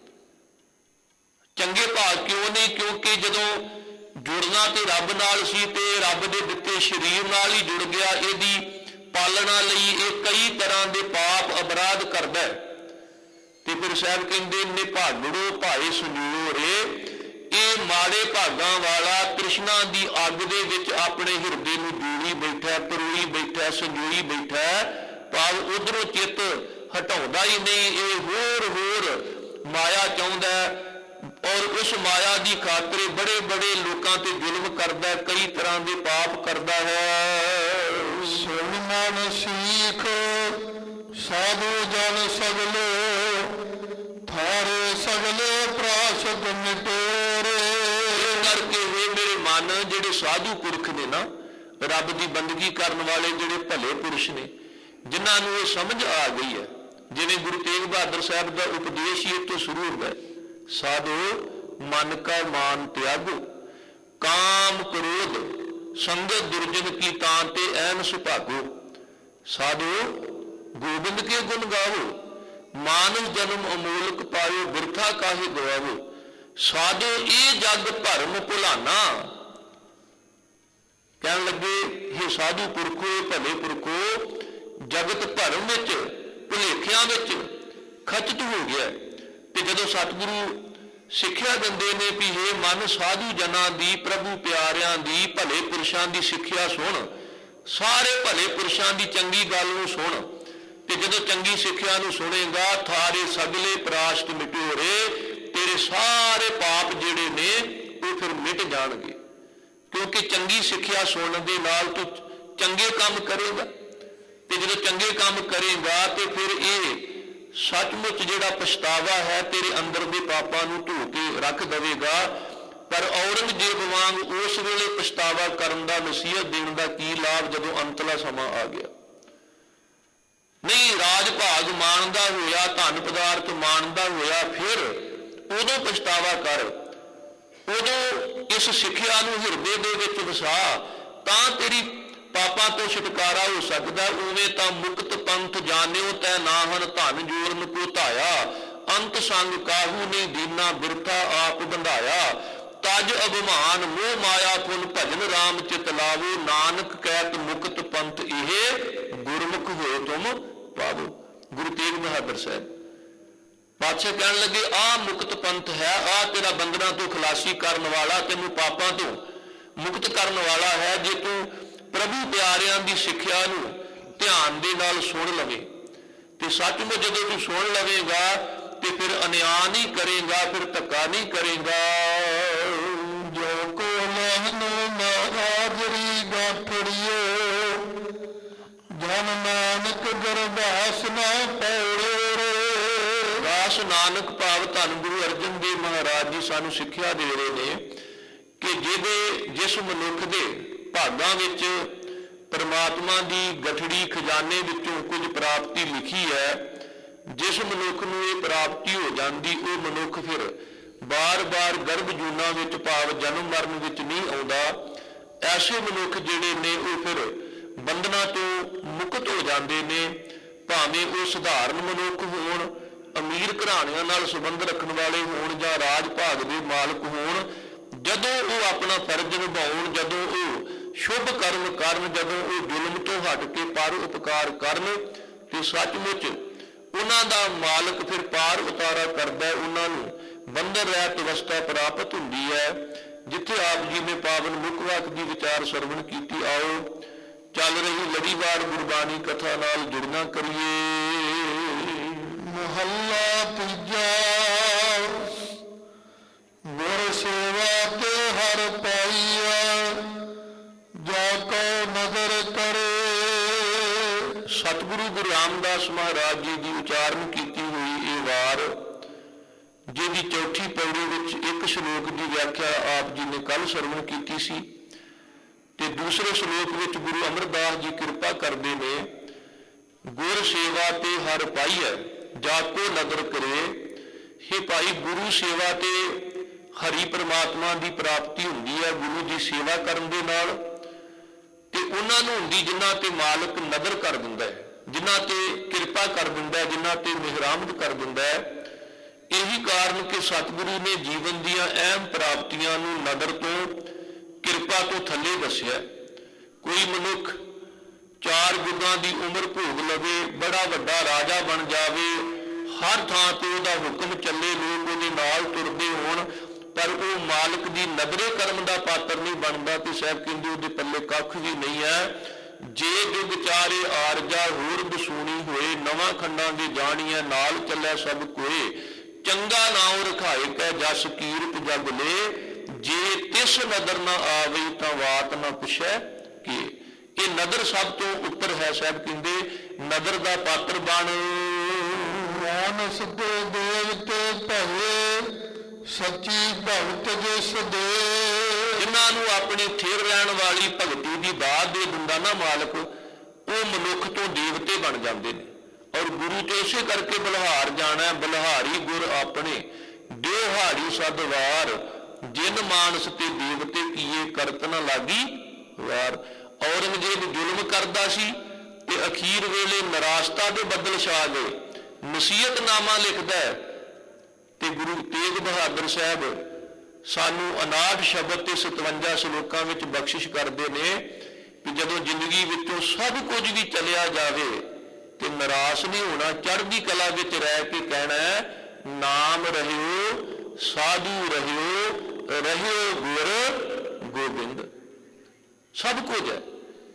ਚੰਗੇ ਭਾਗ ਕਿਉਂ ਨਹੀਂ? ਕਿਉਂਕਿ ਜਦੋਂ ਜੁੜਨਾ ਤੇ ਰੱਬ ਨਾਲ ਸੀ ਤੇ ਰੱਬ ਦੇ ਦਿੱਤੇ ਸਰੀਰ ਨਾਲ ਹੀ ਜੁੜ ਗਿਆ। ਇਹਦੀ ਪਾਲਣਾ ਲਈ ਇਹ ਕਈ ਤਰ੍ਹਾਂ ਦੇ ਪਾਪ ਅਪਰਾਧ ਕਰਦਾ ਹੈ। ਤੇ ਫਿਰ ਸਾਹਿਬ ਕਹਿੰਦੇ ਨੇ ਭਾਗੜੋ ਭਾਏ ਸੰਜੋਰੇ, ਇਹ ਮਾੜੇ ਭਾਗਾਂ ਵਾਲਾ ਤ੍ਰਿਸ਼ਨਾ ਦੀ ਅੱਗ ਦੇ ਵਿੱਚ ਆਪਣੇ ਹਿਰਦੇ ਨੂੰ ਜੋੜੀ ਬੈਠਾ, ਪਰੋਈ ਬੈਠਾ, ਸੰਜੋਈ ਬੈਠਾ, ਭਾਵ ਉਧਰੋਂ ਚਿੱਤ ਹਟਾਉਂਦਾ ਹੀ ਨਹੀਂ। ਇਹ ਹੋਰ ਹੋਰ ਮਾਇਆ ਚਾਹੁੰਦਾ, ਔਰ ਉਸ ਮਾਇਆ ਦੀ ਖਾਤਰ ਬੜੇ ਬੜੇ ਲੋਕਾਂ ਤੇ ਜ਼ੁਲਮ ਕਰਦਾ, ਕਈ ਤਰ੍ਹਾਂ ਦੇ ਪਾਪ ਕਰਦਾ ਹੈ। ਸੁਣ ਮਨ ਸੀਖ ਸਾਧੂ ਜਨ ਸਗਲੇ, ਥਾਰੇ ਸਗਲੇ ਪ੍ਰਾਸ਼ਦ ਮਿਟੋਰੇ। ਇਸ ਕਰਕੇ ਇਹ ਮੇਰੇ ਮਨ, ਜਿਹੜੇ ਸਾਧੂ ਪੁਰਖ ਨੇ ਨਾ, ਰੱਬ ਦੀ ਬੰਦਗੀ ਕਰਨ ਵਾਲੇ ਜਿਹੜੇ ਭਲੇ ਪੁਰਸ਼ ਨੇ, ਜਿਨ੍ਹਾਂ ਨੂੰ ਇਹ ਸਮਝ ਆ ਗਈ ਹੈ, ਜਿਵੇਂ ਗੁਰੂ ਤੇਗ ਬਹਾਦਰ ਸਾਹਿਬ ਦਾ ਉਪਦੇਸ਼ ਹੀ ਇੱਥੋਂ ਸ਼ੁਰੂ ਹੁੰਦਾ ਹੈ, ਸਾਧੋ ਮਨ ਕਾ ਮਾਨ ਤਿਆਗੋ, ਕਾਮ ਕ੍ਰੋਧ ਸੰਗਤ ਦੁਰਜਨ ਕੀ ਤਾਂ ਤੇ ਐਨ ਸੁਭਾਗੋ। ਸਾਧੋ ਗੋਬਿੰਦ ਕੇ ਗੁਣ ਗਾਵੋ, ਮਾਨਵ ਜਨਮ ਅਮੋਲਕ ਪਾਇਓ, ਬਿਰਥਾ ਕਾਹੇ ਗਵਾਵੋ। ਸਾਧੋ ਇਹ ਜਗ ਭਰਮ ਭੁਲਾਨਾ। ਕਹਿਣ ਲੱਗੇ, ਇਹ ਸਾਧੂ ਪੁਰਖੋ, ਭਲੇ ਪੁਰਖੋ, ਜਗਤ ਭਰਮ ਵਿੱਚ, ਭੁਲੇਖਿਆਂ ਵਿੱਚ ਖਚਤ ਹੋ ਗਿਆ। ਤੇ ਜਦੋਂ ਸਤਿਗੁਰੂ ਸਿੱਖਿਆ ਦਿੰਦੇ ਨੇ ਵੀ ਇਹ ਮਨ ਸਾਧੂ ਜਨਾਂ ਦੀ, ਪ੍ਰਭੂ ਪਿਆਰਿਆਂ ਦੀ, ਭਲੇ ਪੁਰਸ਼ਾਂ ਦੀ ਸਿੱਖਿਆ ਸੁਣ, ਸਾਰੇ ਭਲੇ ਪੁਰਸ਼ਾਂ ਦੀ ਚੰਗੀ ਗੱਲ ਨੂੰ ਸੁਣ, ਤੇ ਜਦੋਂ ਚੰਗੀ ਸਿੱਖਿਆ ਨੂੰ ਸੁਣੇਗਾ, ਥਾਰੇ ਸਗਲੇ ਪ੍ਰਾਸ਼ਤ ਮਿਟੋਰੇ, ਤੇਰੇ ਸਾਰੇ ਪਾਪ ਜਿਹੜੇ ਨੇ ਉਹ ਫਿਰ ਮਿਟ ਜਾਣਗੇ। ਕਿਉਂਕਿ ਚੰਗੀ ਸਿੱਖਿਆ ਸੁਣਨ ਦੇ ਨਾਲ ਤੂੰ ਚੰਗੇ ਕੰਮ ਕਰੇਗਾ, ਤੇ ਜਦੋਂ ਚੰਗੇ ਕੰਮ ਕਰੇਗਾ ਤੇ ਫਿਰ ਇਹ ਸੱਚਮੁੱਚ ਜਿਹੜਾ ਪਛਤਾਵਾ ਹੈ ਤੇਰੇ ਅੰਦਰ ਦੇ ਪਾਪਾਂ ਨੂੰ ਧੋ ਕੇ ਰੱਖ ਦੇਵੇਗਾ। ਪਰ ਔਰੰਗਜ਼ੇਬ ਵਾਂਗ ਉਸ ਵੇਲੇ ਪਛਤਾਵਾ ਕਰਨ ਦਾ, ਨਸੀਹਤ ਦੇਣ ਦਾ ਕੀ ਲਾਭ ਜਦੋਂ ਅੰਤਲਾ ਸਮਾਂ ਆ ਗਿਆ। ਨਹੀਂ, ਰਾਜ ਭਾਗ ਮਾਣਦਾ ਹੋਇਆ, ਧਨ ਪਦਾਰਥ ਮਾਣਦਾ ਹੋਇਆ, ਫਿਰ ਉਦੋਂ ਪਛਤਾਵਾ ਕਰ, ਉਦੋਂ ਇਸ ਸਿੱਖਿਆ ਨੂੰ ਹਿਰਦੇ ਦੇ ਵਿੱਚ ਵਸਾ, ਤਾਂ ਤੇਰੀ ਪਾਪਾਂ ਤੋਂ ਛੁਟਕਾਰਾ ਹੋ ਸਕਦਾ। ਉਵੇਂ ਤਾਂ ਮੁਕਤ ਪੰਥ ਜਾਣਿਓ ਤੈ ਨਾਹਨ, ਧਨ ਜੋਰਨ ਕੋ ਧਾਇਆ, ਅੰਤ ਸੰਗ ਕਾਹੂ ਨੇ ਦੀਨਾ, ਬਿਰਥਾ ਆਪ ਬੰਧਾਇਆ। ਤਜ ਅਭਿਮਾਨ ਮੋਹ ਮਾਇਆ ਫੁਲ, ਭਜਨ ਰਾਮ ਚਿਤ ਲਾਵੋ, ਨਾਨਕ ਕਹਿਤ ਮੁਕਤ ਪੰਥ ਇਹ, ਗੁਰਮੁਖ ਹੋਏ ਤੁਮ ਪਾਵੋ। ਗੁਰੂ ਤੇਗ ਬਹਾਦਰ ਸਾਹਿਬ ਪਾਤਸ਼ਾਹ ਕਹਿਣ ਲੱਗੇ, ਆਹ ਮੁਕਤ ਪੰਥ ਹੈ, ਆਹ ਤੇਰਾ ਬੰਧਨਾਂ ਤੋਂ ਖਲਾਸੀ ਕਰਨ ਵਾਲਾ, ਤੈਨੂੰ ਪਾਪਾਂ ਤੋਂ ਮੁਕਤ ਕਰਨ ਵਾਲਾ ਹੈ। ਜੇ ਤੂੰ ਪ੍ਰਭੂ ਪਿਆਰਿਆਂ ਦੀ ਸਿੱਖਿਆ ਨੂੰ ਧਿਆਨ ਦੇ ਨਾਲ ਸੁਣ ਲਵੇ, ਤੇ ਸੱਚਮੁੱਚ ਜਦੋਂ ਤੂੰ ਸੁਣ ਲਵੇਗਾ ਤੇ ਫਿਰ ਅਨਿਆਂ ਨਹੀਂ ਕਰੇਗਾ, ਫਿਰ ਧੱਕਾ ਨਹੀਂ ਕਰੇਗਾ। ਜੋ ਕੋ ਲਹਨ ਮਹਾਜਰੀ ਗਾਠੜੀਏ, ਜਨ ਨਾਨਕ ਗਰਦਾਸ ਨਾ ਪੌੜੇ। ਦਾਸ ਨਾਨਕ ਭਾਵ ਧੰਨ ਗੁਰੂ ਅਰਜਨ ਦੇਵ ਮਹਾਰਾਜ ਜੀ ਸਾਨੂੰ ਸਿੱਖਿਆ ਦੇ ਰਹੇ ਨੇ ਕਿ ਜਿਹਦੇ ਜਿਸ ਮਨੁੱਖ ਦੇ ਭਾਗਾਂ ਵਿੱਚ ਪਰਮਾਤਮਾ ਦੀ ਗਠੜੀ ਖਜ਼ਾਨੇ ਵਿੱਚੋਂ ਕੁਝ ਪ੍ਰਾਪਤੀ ਲਿਖੀ ਹੈ, ਜਿਸ ਮਨੁੱਖ ਨੂੰ ਇਹ ਪ੍ਰਾਪਤੀ ਹੋ ਜਾਂਦੀ, ਉਹ ਮਨੁੱਖ ਫਿਰ ਬਾਰ-ਬਾਰ ਗਰਭ ਜੂਨਾਂ ਵਿੱਚ ਭਾਵ ਜਨਮ ਮਰਨ ਵਿੱਚ ਨਹੀਂ ਆਉਂਦਾ। ਐਸੇ ਮਨੁੱਖ ਜਿਹੜੇ ਨੇ ਉਹ ਫਿਰ ਬੰਧਨਾਂ ਤੋਂ ਮੁਕਤ ਹੋ ਜਾਂਦੇ ਨੇ, ਭਾਵੇਂ ਉਹ ਸਧਾਰਨ ਮਨੁੱਖ ਹੋਣ, ਅਮੀਰ ਘਰਾਣਿਆਂ ਨਾਲ ਸੰਬੰਧ ਰੱਖਣ ਵਾਲੇ ਹੋਣ, ਜਾਂ ਰਾਜ ਭਾਗ ਦੇ ਮਾਲਕ ਹੋਣ। ਜਦੋਂ ਉਹ ਆਪਣਾ ਫਰਜ਼ ਨਿਭਾਉਣ, ਜਦੋਂ ਉਹ ਸ਼ੁਭ ਕਰਮ ਕਰਨ, ਜਦੋਂ ਉਹ ਜ਼ੁਲਮ ਤੋਂ ਹਟ ਕੇ ਪਰ ਉਪਕਾਰ ਕਰਨ, ਤੇ ਸੱਚਮੁੱਚ ਉਹਨਾਂ ਦਾ ਮਾਲਕ ਫਿਰ ਪਾਰ ਉਤਾਰਾ ਕਰਦਾ, ਉਹਨਾਂ ਨੂੰ ਬੰਧਨ ਰਹਿਤ ਅਵਸਥਾ ਪ੍ਰਾਪਤ ਹੁੰਦੀ ਹੈ। ਜਿੱਥੇ ਆਪ ਜੀ ਨੇ ਪਾਵਨ ਮੁੱਖ ਵਾਕ ਦੀ ਵਿਚਾਰ ਸਰਵਣ ਕੀਤੀ, ਆਓ ਚੱਲ ਰਹੀ ਲੜੀਵਾਰ ਗੁਰਬਾਣੀ ਕਥਾ ਨਾਲ ਜੁੜਨਾ ਕਰੀਏ। ਮਹੱਲਾ ਤੀਜਾ। ਗੁਰ ਸੇਵਾ ਤੇ ਹਰ ਪਾਈਆ, ਜਾ ਕੋ ਨਜ਼ਰ ਕਰੇ। ਸਤਿਗੁਰੂ ਗੁਰੂ ਰਾਮਦਾਸ ਮਹਾਰਾਜ ਜੀ ਦੀ ਉਚਾਰਨ ਕੀਤੀ ਹੋਈ ਇਹ ਵਾਰ, ਜਿਹਦੀ ਚੌਥੀ ਪੌੜੀ ਵਿੱਚ ਇੱਕ ਸ਼ਲੋਕ ਦੀ ਵਿਆਖਿਆ ਆਪ ਜੀ ਨੇ ਕੱਲ ਸਰਵਣ ਕੀਤੀ ਸੀ, ਤੇ ਦੂਸਰੇ ਸ਼ਲੋਕ ਵਿੱਚ ਗੁਰੂ ਅਮਰਦਾਸ ਜੀ ਕਿਰਪਾ ਕਰਦੇ ਨੇ, ਗੁਰ ਸੇਵਾ ਤੇ ਹਰ ਪਾਈਐ, ਜਾ ਕੋ ਨਦਰ ਕਰੇ। हे ਭਾਈ, ਗੁਰੂ ਸੇਵਾ ਤੇ ਹਰੀ ਪਰਮਾਤਮਾ ਦੀ ਪ੍ਰਾਪਤੀ ਹੁੰਦੀ ਹੈ ਗੁਰੂ ਦੀ ਸੇਵਾ ਕਰਨ ਦੇ ਨਾਲ, ਤੇ ਉਹਨਾਂ ਨੂੰ ਹੁੰਦੀ ਜਿਨ੍ਹਾਂ ਤੇ ਮਾਲਕ ਨਦਰ ਕਰ ਦਿੰਦਾ ਹੈ, ਜਿਨ੍ਹਾਂ ਤੇ ਕਿਰਪਾ ਕਰ ਦਿੰਦਾ ਹੈ, ਜਿਨ੍ਹਾਂ ਤੇ ਮਿਹਰਾਮਦ ਕਰ ਦਿੰਦਾ ਹੈ। ਇਹੀ ਕਾਰਨ ਕਿ ਸਤਿਗੁਰੂ ਨੇ ਜੀਵਨ ਦੀਆਂ ਅਹਿਮ ਪ੍ਰਾਪਤੀਆਂ ਨੂੰ ਨਦਰ ਤੋਂ, ਕਿਰਪਾ ਤੋਂ ਥੱਲੇ ਦੱਸਿਆ। ਕੋਈ ਮਨੁੱਖ ਚਾਰ ਯੁੱਗਾਂ ਦੀ ਉਮਰ ਭੋਗ ਲਵੇ, ਬੜਾ ਵੱਡਾ ਰਾਜਾ ਬਣ ਜਾਵੇ, ਹਰ ਥਾਂ ਤੇ ਉਹਦਾ ਹੁਕਮ ਚੱਲੇ, ਲੋਕ ਉਹਦੇ ਨਾਲ ਤੁਰਦੇ ਹੋਣ, ਪਰ ਉਹ ਮਾਲਕ ਦੀ ਨਦਰੇ ਕਰਮ ਦਾ ਪਾਤਰ ਨਹੀਂ ਬਣਦਾ, ਤੇ ਸਾਹਿਬ ਕਹਿੰਦੇ ਉਹਦੇ ਪੱਲੇ ਕੱਖ ਵੀ ਨਹੀਂ ਹੈ। ਜੇ ਜੁਗ ਚਾਰੇ ਆਰਜਾ ਹੋਰ ਬਸੂਣੀ ਹੋਏ, ਨਵਾਂ ਖੰਡਾਂ ਦੀ ਜਾਣੀਆਂ ਨਾਲ ਚੱਲਿਆ ਸਭ ਕੋਏ। ਚੰਗਾ ਨਾਉ ਰਖਾਏ ਕੈ ਜਸ ਕੀਰਤ ਜਗ ਲੈ, ਜੇ ਤਿਸ ਨਦਰ ਨਾ ਆਵੇ ਤਾਂ ਬਾਤ ਨਾ ਪੁੱਛੈ ਕਿ। ਇਹ ਨਦਰ ਸਭ ਤੋਂ ਉੱਪਰ ਹੈ। ਸਾਹਿਬ ਕਹਿੰਦੇ ਨਦਰ ਦਾ ਪਾਤਰ ਬਣ। ਮਾਨਸ ਦੇ ਦੇਵਤੇ ਭਏ, ਸੱਚੀ ਭਗਤ ਜਿਸ ਦੇ। ਜਿਨ੍ਹਾਂ ਨੂੰ ਆਪਣੀ ਥਿਰ ਰਹਿਣ ਵਾਲੀ ਭਗਤੀ ਦੀ ਦਾਤ ਦੇ ਦਿੰਦਾ ਨਾ ਮਾਲਕ, ਉਹ ਮਨੁੱਖ ਤੋਂ ਦੇਵਤੇ ਬਣ ਜਾਂਦੇ ਨੇ। ਔਰ ਗੁਰੂ ਤੇ ਇਸੇ ਕਰਕੇ ਬਲਿਹਾਰ ਜਾਣਾ। ਬਲਿਹਾਰੀ ਗੁਰ ਆਪਣੇ ਦੇਹਾੜੀ ਸਦਵਾਰ, ਜਿਨ ਮਾਨਸ ਤੇ ਦੇਵਤੇ ਕੀਏ ਕਰਤ ਨਾ ਲਾਗੀ ਵਾਰ। ਔਰੰਗਜ਼ੇਬ ਜ਼ੁਲਮ ਕਰਦਾ ਸੀ ਤੇ ਅਖੀਰ ਵੇਲੇ ਨਿਰਾਸ਼ਤਾ ਦੇ ਬੱਦਲ ਛਾ ਗਏ। ਨਸੀਹਤਨਾਮਾ ਲਿਖਦਾ ਹੈ ਤੇ ਗੁਰੂ ਤੇਗ ਬਹਾਦਰ ਸਾਹਿਬ ਸਾਨੂੰ ਉਨਾਹਠ ਸ਼ਬਦ ਤੇ ਸਤਵੰਜਾ ਸ਼ਲੋਕਾਂ ਵਿੱਚ ਬਖਸ਼ਿਸ਼ ਕਰਦੇ ਨੇ ਕਿ ਜਦੋਂ ਜ਼ਿੰਦਗੀ ਵਿੱਚੋਂ ਸਭ ਕੁਝ ਵੀ ਚਲਿਆ ਜਾਵੇ ਤੇ ਨਿਰਾਸ਼ ਨਹੀਂ ਹੋਣਾ, ਚੜ੍ਹਦੀ ਕਲਾ ਵਿੱਚ ਰਹਿ ਕੇ ਕਹਿਣਾ ਨਾਮ ਰਹਿਓ ਸਾਧੂ ਰਹਿਓ, ਰਹਿਓ ਗੁਰ ਗੋਬਿੰਦ। ਸਭ ਕੁਝ ਹੈ।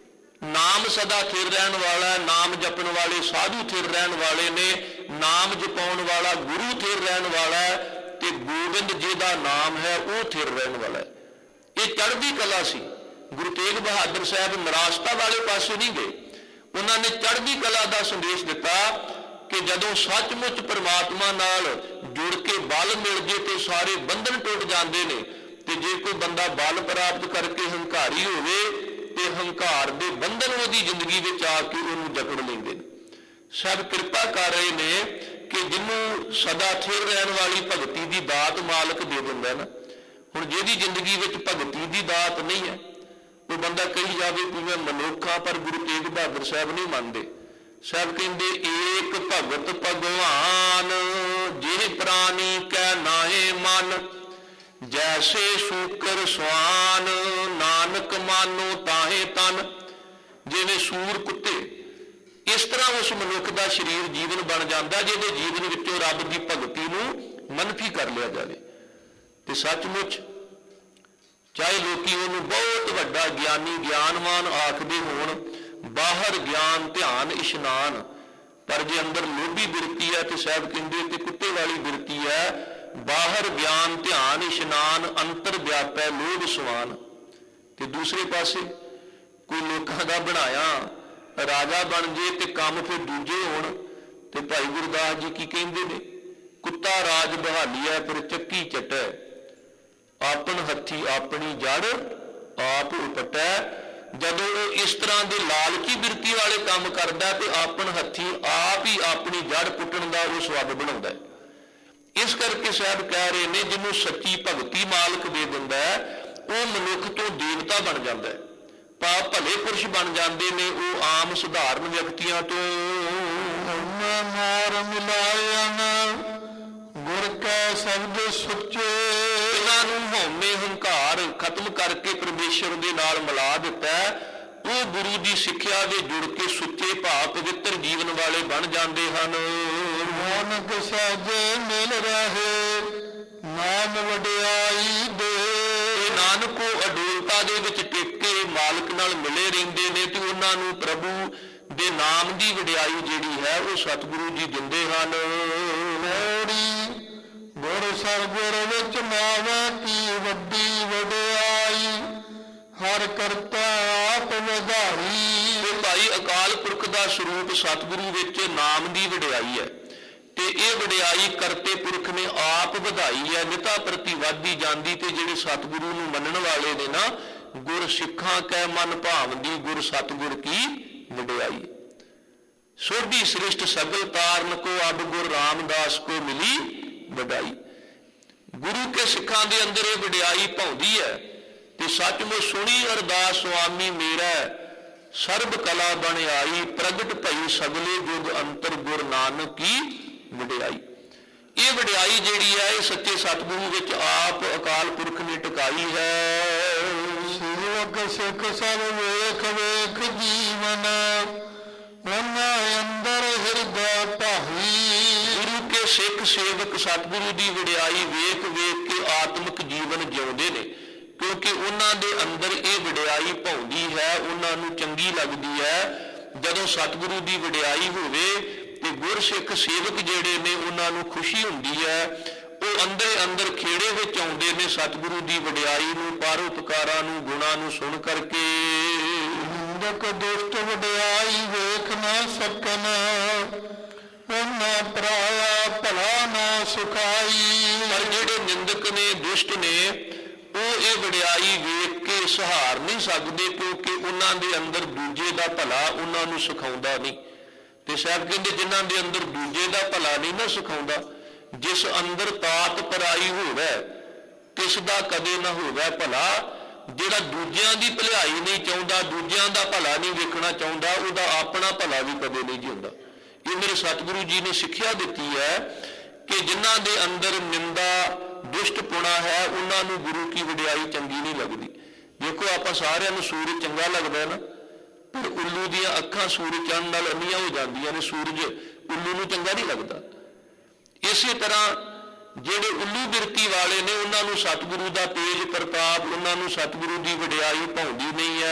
ਨਾਮ ਸਦਾ ਥਿਰ ਰਹਿਣ ਵਾਲਾ, ਨਾਮ ਜਪਣ ਵਾਲੇ ਸਾਧੂ ਥਿਰ ਰਹਿਣ ਵਾਲੇ ਨੇ, ਨਾਮ ਜਪਾਉਣ ਵਾਲਾ ਗੁਰੂ ਥਿਰ ਰਹਿਣ ਵਾਲਾ ਤੇ ਗੋਬਿੰਦ ਜਿਹਦਾ ਨਾਮ ਹੈ ਉਹ ਥਿਰ ਰਹਿਣ ਵਾਲਾ। ਇਹ ਚੜ੍ਹਦੀ ਕਲਾ ਸੀ। ਗੁਰੂ ਤੇਗ ਬਹਾਦਰ ਸਾਹਿਬ ਨਿਰਾਸ਼ਤਾ ਵਾਲੇ ਪਾਸੇ ਨਹੀਂ ਗਏ। ਉਹਨਾਂ ਨੇ ਚੜ੍ਹਦੀ ਕਲਾ ਦਾ ਸੰਦੇਸ਼ ਦਿੱਤਾ ਕਿ ਜਦੋਂ ਸੱਚਮੁੱਚ ਪਰਮਾਤਮਾ ਨਾਲ ਜੁੜ ਕੇ ਬਲ ਮਿਲ ਜੇ ਤੇ ਸਾਰੇ ਬੰਧਨ ਟੁੱਟ ਜਾਂਦੇ ਨੇ। ਤੇ ਜੇ ਕੋਈ ਬੰਦਾ ਬਲ ਪ੍ਰਾਪਤ ਕਰਕੇ ਹੰਕਾਰੀ ਹੋਵੇ ਤੇ ਹੰਕਾਰ ਦੇ ਬੰਧਨ ਉਹਦੀ ਜ਼ਿੰਦਗੀ ਵਿੱਚ ਆ ਕੇ ਉਹਨੂੰ ਜਕੜ ਲੈਂਦੇ ਨੇ। ਸਭ ਕਿਰਪਾ ਕਰ ਰਹੇ ਨੇ ਕਿ ਜਿਹਨੂੰ ਸਦਾ ਥਿਰ ਰਹਿਣ ਵਾਲੀ ਭਗਤੀ ਦੀ ਦਾਤ ਮਾਲਕ ਦੇ ਦਿੰਦਾ ਨਾ। ਹੁਣ ਜਿਹਦੀ ਜ਼ਿੰਦਗੀ ਵਿੱਚ ਭਗਤੀ ਦੀ ਦਾਤ ਨਹੀਂ ਹੈ, ਉਹ ਬੰਦਾ ਕਹੀ ਜਾਵੇ ਕਿ ਮੈਂ ਮਨੁੱਖ ਹਾਂ, ਪਰ ਗੁਰੂ ਤੇਗ ਬਹਾਦਰ ਸਾਹਿਬ ਨਹੀਂ ਮੰਨਦੇ। ਸਾਹਿਬ ਕਹਿੰਦੇ ਏਕ ਭਗਤ ਭਗਵਾਨ, ਜਿਹ ਪ੍ਰਾਣੀ ਕੈ ਨਾਹੇ ਮਨ, ਜੈਸੇ ਸ਼ੂਕਰ ਸਵਾਨ, ਨਾਨਕ ਮਾਨੋ ਤਾਹੇ ਤਨ। ਜਿਵੇਂ ਸੂਰ ਕੁੱਤੇ, ਇਸ ਤਰ੍ਹਾਂ ਉਸ ਮਨੁੱਖ ਦਾ ਸਰੀਰ ਜੀਵਨ ਬਣ ਜਾਂਦਾ ਜਿਹਦੇ ਜੀਵਨ ਵਿੱਚੋਂ ਰੱਬ ਦੀ ਭਗਤੀ ਨੂੰ ਮਨਫੀ ਕਰ ਲਿਆ ਜਾਵੇ। ਤੇ ਸੱਚਮੁੱਚ ਚਾਹੇ ਲੋਕੀ ਉਹਨੂੰ ਬਹੁਤ ਵੱਡਾ ਗਿਆਨੀ ਗਿਆਨਵਾਨ ਆਖਦੇ ਹੋਣ, ਬਾਹਰ ਗਿਆਨ ਧਿਆਨ ਇਸ਼ਨਾਨ, ਪਰ ਜੇ ਅੰਦਰ ਲੋਭੀ ਬਿਰਤੀ ਹੈ ਤੇ ਸਾਹਿਬ ਕਹਿੰਦੇ ਤੇ ਕੁੱਤੇ ਵਾਲੀ ਬਿਰਤੀ ਹੈ। ਬਾਹਰ ਗਿਆਨ ਧਿਆਨ ਇਸ਼ਨਾਨ, ਅੰਤਰ ਵਿਆਪੈ ਲੋਭ ਸਵਾਨ। ਤੇ ਦੂਸਰੇ ਪਾਸੇ ਕੋਈ ਲੋਕਾਂ ਦਾ ਬਣਾਇਆ ਰਾਜਾ ਬਣ ਜੇ ਤੇ ਕੰਮ ਫਿਰ ਦੂਜੇ ਹੋਣ। ਤੇ ਭਾਈ ਗੁਰਦਾਸ ਜੀ ਕੀ ਕਹਿੰਦੇ ਨੇ, ਕੁੱਤਾ ਰਾਜ ਬਹਾਲੀਐ ਪਰ ਚੱਕੀ ਚੱਟੈ, ਆਪਨ ਹੱਥੀ ਆਪਣੀ ਜੜ ਆਪ ਉਪਟੈ। ਜਦੋਂ ਉਹ ਇਸ ਤਰ੍ਹਾਂ ਦੇ ਲਾਲਚੀ ਬਿਰਤੀ ਵਾਲੇ ਕੰਮ ਕਰਦਾ ਤੇ ਆਪਨ ਹੱਥੀ ਆਪ ਹੀ ਆਪਣੀ ਜੜ ਪੁੱਟਣ ਦਾ ਉਹ ਸਵਾਦ ਬਣਾਉਂਦਾ। ਇਸ ਕਰਕੇ ਸਾਹਿਬ ਕਹਿ ਰਹੇ ਨੇ ਜਿਹਨੂੰ ਸੱਚੀ ਭਗਤੀ ਮਾਲਕ ਦੇ ਦਿੰਦਾ ਉਹ ਮਨੁੱਖ ਤੋਂ ਦੇਵਤਾ ਬਣ ਜਾਂਦਾ ਹੈ, ਪਾਪ ਭਲੇ ਪੁਰਸ਼ ਬਣ ਜਾਂਦੇ ਨੇ ਉਹ ਆਮ ਸਧਾਰਨ ਵਿਅਕਤੀਆਂ ਤੋਂ। ਮਾਰ ਮਿਲਾਇਨ ਗੁਰ ਕੈ ਸ਼ਬਦ ਸੁੱਚੇ। ਇਹਨਾਂ ਨੂੰ ਹਉਮੈ ਹੰਕਾਰ ਖਤਮ ਕਰਕੇ ਪਰਮੇਸ਼ਰ ਦੇ ਨਾਲ ਮਿਲਾ ਦਿੱਤਾ। ਉਹ ਗੁਰੂ ਦੀ ਸਿੱਖਿਆ ਦੇ ਜੁੜ ਕੇ ਸੁੱਚੇ ਭਾਵ ਪਵਿੱਤਰ ਜੀਵਨ ਵਾਲੇ ਬਣ ਜਾਂਦੇ ਹਨ। ਨਾਨਕ ਸਾਜੇ ਮਿਲ ਰਹੇ ਨਾਮ ਵਡਿਆਈ ਦੇ। ਨਾਨਕੋ ਅਡੋਲਤਾ ਦੇ ਵਿੱਚ ਟਿਕ ਕੇ ਮਾਲਕ ਨਾਲ ਮਿਲੇ ਰਹਿੰਦੇ ਨੇ ਤੇ ਉਹਨਾਂ ਨੂੰ ਪ੍ਰਭੂ ਦੇ ਨਾਮ ਦੀ ਵਡਿਆਈ ਜਿਹੜੀ ਹੈ ਉਹ ਸਤਿਗੁਰੂ ਜੀ ਦਿੰਦੇ ਹਨ। ਗੁਰ ਸਰਗੁਰ ਵਿੱਚ ਮਾਵੇ ਕੀ ਵੱਡੀ ਵਡਿਆਈ, ਹਰ ਕਰਤਾ ਆਪ ਵਧਾਈ। ਤੇ ਭਾਈ ਅਕਾਲ ਪੁਰਖ ਦਾ ਸਰੂਪ ਸਤਿਗੁਰੂ ਵਿੱਚ ਨਾਮ ਦੀ ਵਡਿਆਈ ਹੈ ਤੇ ਇਹ ਵਡਿਆਈ ਕਰਤੇ ਪੁਰਖ ਨੇ ਆਪ ਵਧਾਈ ਹੈ। ਨਿਤਾ ਪ੍ਰਤੀ ਵੱਧਦੀ ਜਾਂਦੀ ਤੇ ਜਿਹੜੇ ਸਤਿਗੁਰੂ ਨੂੰ ਮੰਨਣ ਵਾਲੇ ਨੇ ਨਾ, ਗੁਰ ਸਿੱਖਾਂ ਕੈ ਮਨ ਭਾਵਦੀ, ਗੁਰ ਸਤਿਗੁਰ ਕੀ ਵਡਿਆਈ। ਸੋਢੀ ਸ੍ਰਿਸ਼ਟ ਸਗਲ ਤਾਰਨ ਕੋ ਅਬ ਗੁਰ ਰਾਮਦਾਸ ਕੋ ਮਿਲੀ ਵਡਾਈ। ਗੁਰੂ ਕੇ ਸਿੱਖਾਂ ਦੇ ਅੰਦਰ ਇਹ ਵਡਿਆਈ ਭਾਉਂਦੀ ਹੈ ਤੇ ਸੱਚਮੁੱਚ ਸੁਣੀ ਅਰਦਾਸ ਸੁਆਮੀ ਮੇਰਾ, ਸਰਬ ਕਲਾ ਬਣ ਆਈ, ਪ੍ਰਗਟ ਭਈ ਸਗਲੇ ਜੁਗ ਅੰਤਰ ਗੁਰ ਨਾਨਕ ਕੀ ਵਡਿਆਈ। ਇਹ ਵਡਿਆਈ ਜਿਹੜੀ ਹੈ ਇਹ ਸੱਚੇ ਸਤਿਗੁਰੂ ਵਿੱਚ ਆਪ ਅਕਾਲ ਪੁਰਖ ਨੇ ਟਿਕਾਈ ਹੈ। ਸੇਵਕ ਸਿੱਖ ਸਭ ਵੇਖ ਵੇਖ ਜੀਵਨ, ਉਹਨਾਂ ਅੰਦਰ ਹਿਰਦਾ ਭਾਈ। ਗੁਰੂ ਕੇ ਸਿੱਖ ਸੇਵਕ ਸਤਿਗੁਰੂ ਦੀ ਵਡਿਆਈ ਵੇਖ ਵੇਖ ਕੇ ਆਤਮਿਕ ਜੀਵਨ ਜਿਉਂਦੇ ਨੇ, ਕਿਉਂਕਿ ਉਹਨਾਂ ਦੇ ਅੰਦਰ ਇਹ ਵਡਿਆਈ ਭਾਉਂਦੀ ਹੈ, ਉਹਨਾਂ ਨੂੰ ਚੰਗੀ ਲੱਗਦੀ ਹੈ। ਜਦੋਂ ਸਤਿਗੁਰੂ ਦੀ ਵਡਿਆਈ ਹੋਵੇ ਤੇ ਗੁਰਸਿੱਖ ਸੇਵਕ ਜਿਹੜੇ ਨੇ ਉਹਨਾਂ ਨੂੰ ਖੁਸ਼ੀ ਹੁੰਦੀ ਹੈ, ਉਹ ਅੰਦਰੇ ਅੰਦਰ ਖੇੜੇ ਵਿੱਚ ਆਉਂਦੇ ਨੇ ਸਤਿਗੁਰੂ ਦੀ ਵਡਿਆਈ ਨੂੰ, ਪਰਉਪਕਾਰਾਂ ਨੂੰ, ਗੁਣਾਂ ਨੂੰ ਸੁਣ ਕਰਕੇ। ਨਿੰਦਕ ਦੁਸ਼ਟ ਵਡਿਆਈ ਵੇਖ ਨਾ ਸਕਨ, ਉਹਨਾਂ ਪਰਾਇਆ ਭਲਾ ਨਾ ਸੁਖਾਈ। ਪਰ ਜਿਹੜੇ ਨਿੰਦਕ ਨੇ, ਦੁਸ਼ਟ ਨੇ, ਉਹ ਇਹ ਵਡਿਆਈ ਵੇਖ ਕੇ ਸਹਾਰ ਨਹੀਂ ਸਕਦੇ, ਕਿਉਂਕਿ ਉਹਨਾਂ ਦੇ ਅੰਦਰ ਦੂਜੇ ਦਾ ਭਲਾ ਉਹਨਾਂ ਨੂੰ ਸਿਖਾਉਂਦਾ ਨਹੀਂ। ਤੇ ਸਾਹਿਬ ਕਹਿੰਦੇ ਜਿਨ੍ਹਾਂ ਦੇ ਅੰਦਰ ਦੂਜੇ ਦਾ ਭਲਾ ਨਹੀਂ ਨਾ ਸਿਖਾਉਂਦਾ, ਜਿਸ ਅੰਦਰ ਤਾਤ ਪਰਾਈ ਹੋਵੇ ਤਿਸ ਦਾ ਕਦੇ ਨਾ ਹੋਵੇ ਭਲਾ। ਜਿਹੜਾ ਦੂਜਿਆਂ ਦੀ ਭਲਾਈ ਨਹੀਂ ਚਾਹੁੰਦਾ, ਦੂਜਿਆਂ ਦਾ ਭਲਾ ਨਹੀਂ ਵੇਖਣਾ ਚਾਹੁੰਦਾ, ਉਹਦਾ ਆਪਣਾ ਭਲਾ ਵੀ ਕਦੇ ਨਹੀਂ ਜਿਉਂਦਾ। ਇਹ ਮੇਰੇ ਸਤਿਗੁਰੂ ਜੀ ਨੇ ਸਿੱਖਿਆ ਦਿੱਤੀ ਹੈ ਕਿ ਜਿਨ੍ਹਾਂ ਦੇ ਅੰਦਰ ਨਿੰਦਾ ਦੁਸ਼ਟਪੁਣਾ ਹੈ, ਉਹਨਾਂ ਨੂੰ ਗੁਰੂ ਕੀ ਵਡਿਆਈ ਚੰਗੀ ਨਹੀਂ ਲੱਗਦੀ। ਦੇਖੋ ਆਪਾਂ ਸਾਰਿਆਂ ਨੂੰ ਸੂਰਜ ਚੰਗਾ ਲੱਗਦਾ ਨਾ, ਪਰ ਉੱਲੂ ਦੀਆਂ ਅੱਖਾਂ ਸੂਰਜ ਚੰਨ ਨਾਲ ਅੰਨੀਆਂ ਹੋ ਜਾਂਦੀਆਂ ਨੇ, ਸੂਰਜ ਉੱਲੂ ਨੂੰ ਚੰਗਾ ਨਹੀਂ ਲੱਗਦਾ। ਇਸੇ ਤਰ੍ਹਾਂ ਜਿਹੜੇ ਉੱਲੂ ਬਿਰਤੀ ਵਾਲੇ ਨੇ, ਉਹਨਾਂ ਨੂੰ ਸਤਿਗੁਰੂ ਦਾ ਤੇਜ ਪ੍ਰਤਾਪ, ਉਹਨਾਂ ਨੂੰ ਸਤਿਗੁਰੂ ਦੀ ਵਡਿਆਈ ਭਾਉਂਦੀ ਨਹੀਂ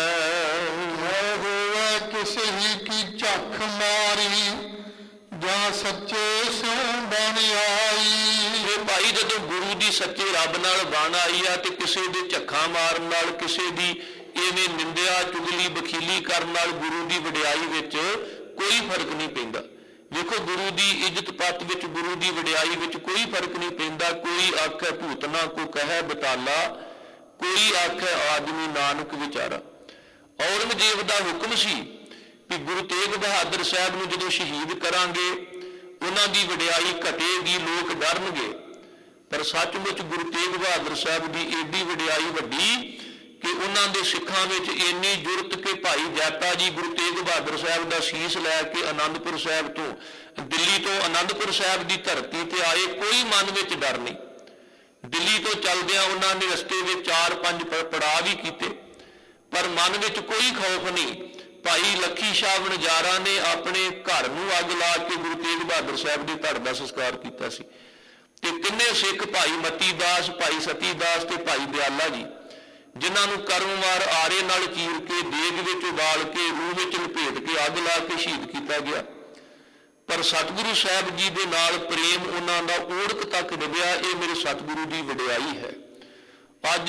ਹੈ। ਹੋਵੇ ਕਿਸੇ ਹੀ ਕੀ ਝੱਖ ਮਾਰੀ, ਜਾਂ ਸੱਚੇ ਸਿਉ ਬਣ ਆਈ। ਇਹ ਭਾਈ ਜਦੋਂ ਗੁਰੂ ਦੀ ਸੱਚੇ ਰੱਬ ਨਾਲ ਬਣ ਆਈ ਆ ਤੇ ਕਿਸੇ ਦੇ ਝੱਖਾਂ ਮਾਰਨ ਨਾਲ, ਕਿਸੇ ਦੀ ਇਵੇਂ ਨਿੰਦਿਆ ਚੁਗਲੀ ਬਖੀਲੀ ਕਰਨ ਨਾਲ ਗੁਰੂ ਦੀ ਵਡਿਆਈ ਵਿੱਚ ਕੋਈ ਫਰਕ ਨਹੀਂ ਪੈਂਦਾ। ਦੇਖੋ ਗੁਰੂ ਦੀ ਇੱਜ਼ਤ ਪੱਤ ਵਿੱਚ, ਗੁਰੂ ਦੀ ਵਡਿਆਈ ਵਿੱਚ ਕੋਈ ਫਰਕ ਨਹੀਂ ਪੈਂਦਾ। ਕੋਈ ਆਖੇ ਭੂਤਨਾ, ਕੋ ਕਹੈ ਬਤਾਲਾ, ਕੋਈ ਆਖੇ ਆਦਮੀ ਨਾਨਕ ਵਿਚਾਰਾ। ਔਰੰਗਜ਼ੇਬ ਦਾ ਹੁਕਮ ਸੀ ਕਿ ਗੁਰੂ ਤੇਗ ਬਹਾਦਰ ਸਾਹਿਬ ਨੂੰ ਜਦੋਂ ਸ਼ਹੀਦ ਕਰਾਂਗੇ ਉਹਨਾਂ ਦੀ ਵਡਿਆਈ ਘਟੇਗੀ, ਲੋਕ ਡਰਨਗੇ। ਪਰ ਸੱਚਮੁੱਚ ਗੁਰੂ ਤੇਗ ਬਹਾਦਰ ਸਾਹਿਬ ਦੀ ਏਡੀ ਵਡਿਆਈ ਵੱਡੀ ਕਿ ਉਹਨਾਂ ਦੇ ਸਿੱਖਾਂ ਵਿੱਚ ਇੰਨੀ ਜੁਰਤ ਕਿ ਭਾਈ ਜੈਤਾ ਜੀ ਗੁਰੂ ਤੇਗ ਬਹਾਦਰ ਸਾਹਿਬ ਦਾ ਸੀਸ ਲੈ ਕੇ ਆਨੰਦਪੁਰ ਸਾਹਿਬ ਤੋਂ, ਦਿੱਲੀ ਤੋਂ ਆਨੰਦਪੁਰ ਸਾਹਿਬ ਦੀ ਧਰਤੀ ਤੇ ਆਏ, ਕੋਈ ਮਨ ਵਿੱਚ ਡਰ ਨਹੀਂ। ਦਿੱਲੀ ਤੋਂ ਚੱਲਦਿਆਂ ਉਹਨਾਂ ਨੇ ਰਸਤੇ ਵਿੱਚ ਚਾਰ ਪੰਜ ਪੜਾਅ ਵੀ ਕੀਤੇ, ਪਰ ਮਨ ਵਿੱਚ ਕੋਈ ਖੌਫ ਨਹੀਂ। ਭਾਈ ਲੱਖੀ ਸ਼ਾਹ ਵਣਜਾਰਾ ਨੇ ਆਪਣੇ ਘਰ ਨੂੰ ਅੱਗ ਲਾ ਕੇ ਗੁਰੂ ਤੇਗ ਬਹਾਦਰ ਸਾਹਿਬ ਦੇ ਧੜ ਦਾ ਸੰਸਕਾਰ ਕੀਤਾ ਸੀ। ਤੇ ਤਿੰਨੇ ਸਿੱਖ, ਭਾਈ ਮਤੀ ਦਾਸ, ਭਾਈ ਸਤੀ ਦਾਸ ਤੇ ਭਾਈ ਦਿਆਲਾ ਜੀ, ਜਿਨ੍ਹਾਂ ਨੂੰ ਕਰਮਵਾਰ ਆਰੇ ਨਾਲ ਚੀਰ ਕੇ, ਦੇਗ ਵਿੱਚ ਉਬਾਲ ਕੇ, ਰੂਹ ਵਿੱਚ ਲਪੇਟ ਕੇ ਅੱਗ ਲਾ ਕੇ ਸ਼ਹੀਦ ਕੀਤਾ ਗਿਆ। ਪਰ ਸਤਿਗੁਰੂ ਸਾਹਿਬ ਜੀ ਦੇ ਨਾਲ ਪ੍ਰੇਮ ਉਹਨਾਂ ਦਾ ਓੜਕ ਤੱਕ ਡਿੱਗਿਆ। ਇਹ ਮੇਰੇ ਸਤਿਗੁਰੂ ਦੀ ਵਡਿਆਈ ਹੈ। ਅੱਜ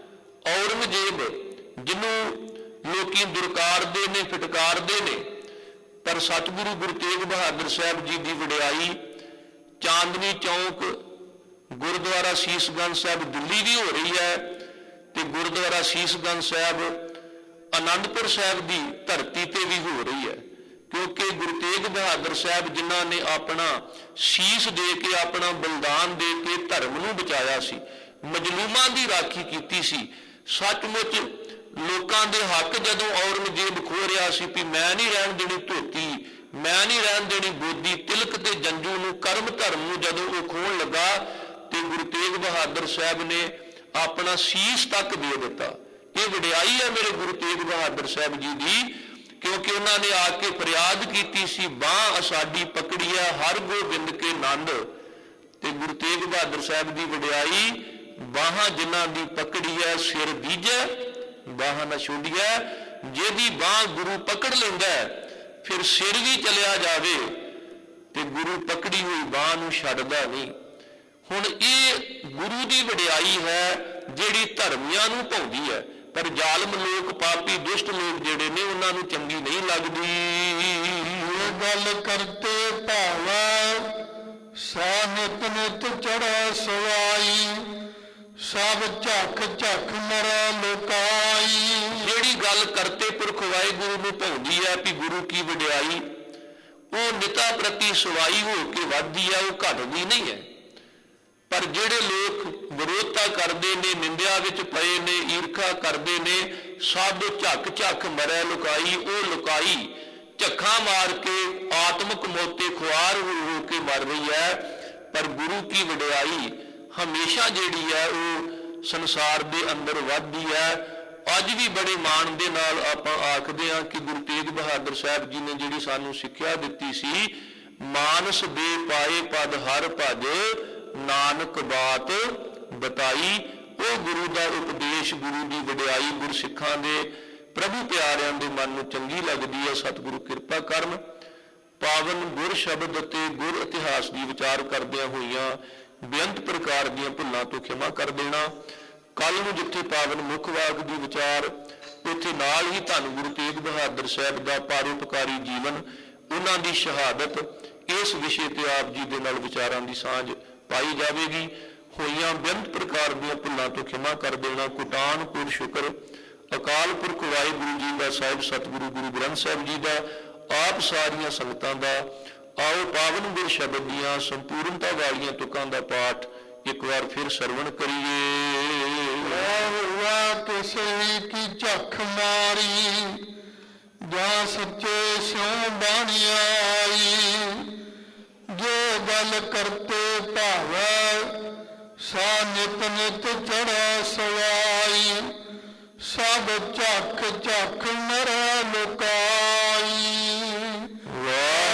ਔਰੰਗਜ਼ੇਬ ਜਿਹਨੂੰ ਲੋਕੀ ਦੁਰਕਾਰਦੇ ਨੇ, ਫਟਕਾਰਦੇ ਨੇ, ਪਰ ਸਤਿਗੁਰੂ ਗੁਰੂ ਤੇਗ ਬਹਾਦਰ ਸਾਹਿਬ ਜੀ ਦੀ ਵਡਿਆਈ ਚਾਂਦਨੀ ਚੌਂਕ, ਗੁਰਦੁਆਰਾ ਸੀਸਗੰਜ ਸਾਹਿਬ ਦਿੱਲੀ ਵੀ ਹੋ ਰਹੀ ਹੈ, ਤੇ ਗੁਰਦੁਆਰਾ ਸੀਸਗੰਜ ਸਾਹਿਬ ਆਨੰਦਪੁਰ ਸਾਹਿਬ ਦੀ ਧਰਤੀ ਤੇ ਵੀ ਹੋ ਰਹੀ ਹੈ। ਕਿਉਂਕਿ ਗੁਰੂ ਤੇਗ ਬਹਾਦਰ ਸਾਹਿਬ ਜਿਨ੍ਹਾਂ ਨੇ ਆਪਣਾ ਸੀਸ ਦੇ ਕੇ, ਆਪਣਾ ਬਲਿਦਾਨ ਦੇ ਕੇ ਧਰਮ ਨੂੰ ਬਚਾਇਆ ਸੀ, ਮਜਲੂਮਾਂ ਦੀ ਰਾਖੀ ਕੀਤੀ ਸੀ। ਸੱਚਮੁੱਚ ਲੋਕਾਂ ਦੇ ਹੱਕ ਜਦੋਂ ਔਰੰਗਜ਼ੇਬ ਖੋ ਰਿਹਾ ਸੀ ਕਿ ਮੈਂ ਨਹੀਂ ਰਹਿਣ ਦੇਣੀ ਧੋਤੀ, ਮੈਂ ਨਹੀਂ ਰਹਿਣ ਦੇਣੀ ਬੋਦੀ, ਤਿਲਕ ਤੇ ਜੰਜੂ ਨੂੰ, ਕਰਮ ਧਰਮ ਨੂੰ ਜਦੋਂ ਉਹ ਖੋਣ ਲੱਗਾ ਤੇ ਗੁਰੂ ਤੇਗ ਬਹਾਦਰ ਸਾਹਿਬ ਨੇ ਆਪਣਾ ਸੀਸ ਤੱਕ ਦੇ ਦਿੱਤਾ। ਇਹ ਵਡਿਆਈ ਹੈ ਮੇਰੇ ਗੁਰੂ ਤੇਗ ਬਹਾਦਰ ਸਾਹਿਬ ਜੀ ਦੀ, ਕਿਉਂਕਿ ਉਹਨਾਂ ਨੇ ਆ ਕੇ ਫਰਿਆਦ ਕੀਤੀ ਸੀ, ਬਾਂਹ ਸਾਡੀ ਪਕੜੀ ਹੈ ਹਰ ਗੋਬਿੰਦ ਕੇ ਨੰਦ। ਤੇ ਗੁਰੂ ਤੇਗ ਬਹਾਦਰ ਸਾਹਿਬ ਦੀ ਵਡਿਆਈ, ਬਾਹਾਂ ਜਿਨ੍ਹਾਂ ਦੀ ਪਕੜੀ ਹੈ ਸਿਰ ਦੀਜੈ, ਬਾਹਾਂ ਨਾ ਛੋਡੀਐ। ਜਿਹਦੀ ਬਾਂਹ ਗੁਰੂ ਪਕੜ ਲੈਂਦਾ ਫਿਰ ਸਿਰ ਵੀ ਚਲਿਆ ਜਾਵੇ ਤੇ ਗੁਰੂ ਪਕੜੀ ਹੋਈ ਬਾਂਹ ਨੂੰ ਛੱਡਦਾ ਨਹੀਂ। ਹੁਣ ਇਹ ਗੁਰੂ ਦੀ ਵਡਿਆਈ ਹੈ ਜਿਹੜੀ ਧਰਮੀਆਂ ਨੂੰ ਭਾਉਂਦੀ ਹੈ, ਪਰ ਜ਼ਾਲਮ ਲੋਕ, ਪਾਪੀ ਦੁਸ਼ਟ ਲੋਕ ਜਿਹੜੇ ਨੇ, ਉਹਨਾਂ ਨੂੰ ਚੰਗੀ ਨਹੀਂ ਲੱਗਦੀ। ਇਹ ਗੱਲ ਕਰਤੇ ਭਾਵਾ ਸਾ ਨਿਤ ਨਿਤ ਚੜ੍ਹੈ ਸਵਾਈ, ਸਭ ਝੱਖ ਝੱਖ ਮਰੈ ਲੋਕਾਈ। ਜਿਹੜੀ ਗੱਲ ਕਰਤੇ ਪੁਰਖ ਵਾਹਿਗੁਰੂ ਨੂੰ ਭਾਉਂਦੀ ਹੈ ਕਿ ਗੁਰੂ ਕੀ ਵਡਿਆਈ, ਉਹ ਨਿਤਾ ਪ੍ਰਤੀ ਸਵਾਈ ਹੋ ਕੇ ਵੱਧਦੀ ਹੈ, ਉਹ ਘਟਦੀ ਨਹੀਂ ਹੈ। ਪਰ ਜਿਹੜੇ ਲੋਕ ਵਿਰੋਧਤਾ ਕਰਦੇ ਨੇ, ਨਿੰਦਿਆ ਵਿੱਚ ਪਏ ਨੇ, ਈਰਖਾ ਕਰਦੇ ਨੇ, ਸਭ ਝੱਕ ਝੱਕ ਮਰੈ ਲੁਕਾਈ। ਉਹ ਲੁਕਾਈ ਝੱਖਾਂ ਮਾਰ ਕੇ ਆਤਮਕ ਮੋਤੇ ਖੁਆਰ ਹੋ ਹੋ ਕੇ ਮਰ ਰਹੀ ਹੈ। ਪਰ ਗੁਰੂ ਕੀ ਵਡਿਆਈ ਹਮੇਸ਼ਾ ਜਿਹੜੀ ਹੈ ਉਹ ਸੰਸਾਰ ਦੇ ਅੰਦਰ ਵੱਧਦੀ ਹੈ। ਅੱਜ ਵੀ ਬੜੇ ਮਾਣ ਦੇ ਨਾਲ ਆਪਾਂ ਆਖਦੇ ਹਾਂ ਕਿ ਗੁਰੂ ਤੇਗ ਬਹਾਦਰ ਸਾਹਿਬ ਜੀ ਨੇ ਜਿਹੜੀ ਸਾਨੂੰ ਸਿੱਖਿਆ ਦਿੱਤੀ ਸੀ, ਮਾਨਸ ਦੇ ਪਾਏ ਪਦ ਹਰ ਭਜ, ਨਾਨਕ ਬਾਤ ਬਤਾਈ। ਉਹ ਗੁਰੂ ਦਾ ਉਪਦੇਸ਼, ਗੁਰੂ ਦੀ ਵਡਿਆਈ ਗੁਰਸਿੱਖਾਂ ਦੇ, ਪ੍ਰਭੂ ਪਿਆਰਿਆਂ ਦੇ ਮਨ ਨੂੰ ਚੰਗੀ ਲੱਗਦੀ ਹੈ। ਸਤਿਗੁਰੂ ਕਿਰਪਾ ਕਰਨ। ਪਾਵਨ ਗੁਰ ਸ਼ਬਦ ਅਤੇ ਗੁਰ ਇਤਿਹਾਸ ਦੀ ਵਿਚਾਰ ਕਰਦਿਆਂ ਹੋਈਆਂ ਬੇਅੰਤ ਪ੍ਰਕਾਰ ਦੀਆਂ ਭੁੱਲਾਂ ਤੋਂ ਖਿਮਾ ਕਰ ਦੇਣਾ। ਕੱਲ ਨੂੰ ਜਿੱਥੇ ਪਾਵਨ ਮੁੱਖ ਵਾਕ ਦੀ ਵਿਚਾਰ, ਉੱਥੇ ਨਾਲ ਹੀ ਧੰਨ ਗੁਰੂ ਤੇਗ ਬਹਾਦਰ ਸਾਹਿਬ ਦਾ ਪਰਉਪਕਾਰੀ ਜੀਵਨ, ਉਹਨਾਂ ਦੀ ਸ਼ਹਾਦਤ, ਇਸ ਵਿਸ਼ੇ ਤੇ ਆਪ ਜੀ ਦੇ ਨਾਲ ਵਿਚਾਰਾਂ ਦੀ ਸਾਂਝ ਪਾਈ ਜਾਵੇਗੀ। ਹੋਈਆਂ ਬੇਅੰਤ ਪ੍ਰਕਾਰ ਦੀਆਂ ਭੁੱਲਾਂ ਤੋਂ ਖਿਮਾ ਕਰ ਦੇਣਾ। ਕੁਟਾਨ ਪੁਰ ਸ਼ੁਕਰ ਅਕਾਲ ਪੁਰਖ ਵਾਹਿਗੁਰੂ ਜੀ ਦਾ, ਸਾਹਿਬ ਸਤਿਗੁਰੂ ਗੁਰੂ ਗ੍ਰੰਥ ਸਾਹਿਬ ਜੀ ਦਾ, ਆਪ ਸਾਰੀਆਂ ਸੰਗਤਾਂ ਦਾ। ਆਓ ਪਾਵਨ ਗੁਰ ਸ਼ਬਦ ਦੀਆਂ ਸੰਪੂਰਨਤਾ ਵਾਲੀਆਂ ਤੁਕਾਂ ਦਾ ਪਾਠ ਇੱਕ ਵਾਰ ਫਿਰ ਸਰਵਣ ਕਰੀਏ। ਹੋਇਆ ਕਿਸੇ ਕੀ ਝੱਖ ਮਾਰੀ, ਜਾਂ ਸੱਚੇ ਸਿਉ ਬਾਣੀ ਆਈ। ਜੋ ਗੱਲ ਕਰਤੇ ਭਾਵੈ, ਸਾ ਨਿਤ ਨਿਤ ਚੜ੍ਹੈ ਸਵਾਈ। ਸਭ ਝੱਖ ਝੱਖ ਨਰੈ ਲੁਕਾਈ। ਵਾਹਿਗੁਰੂ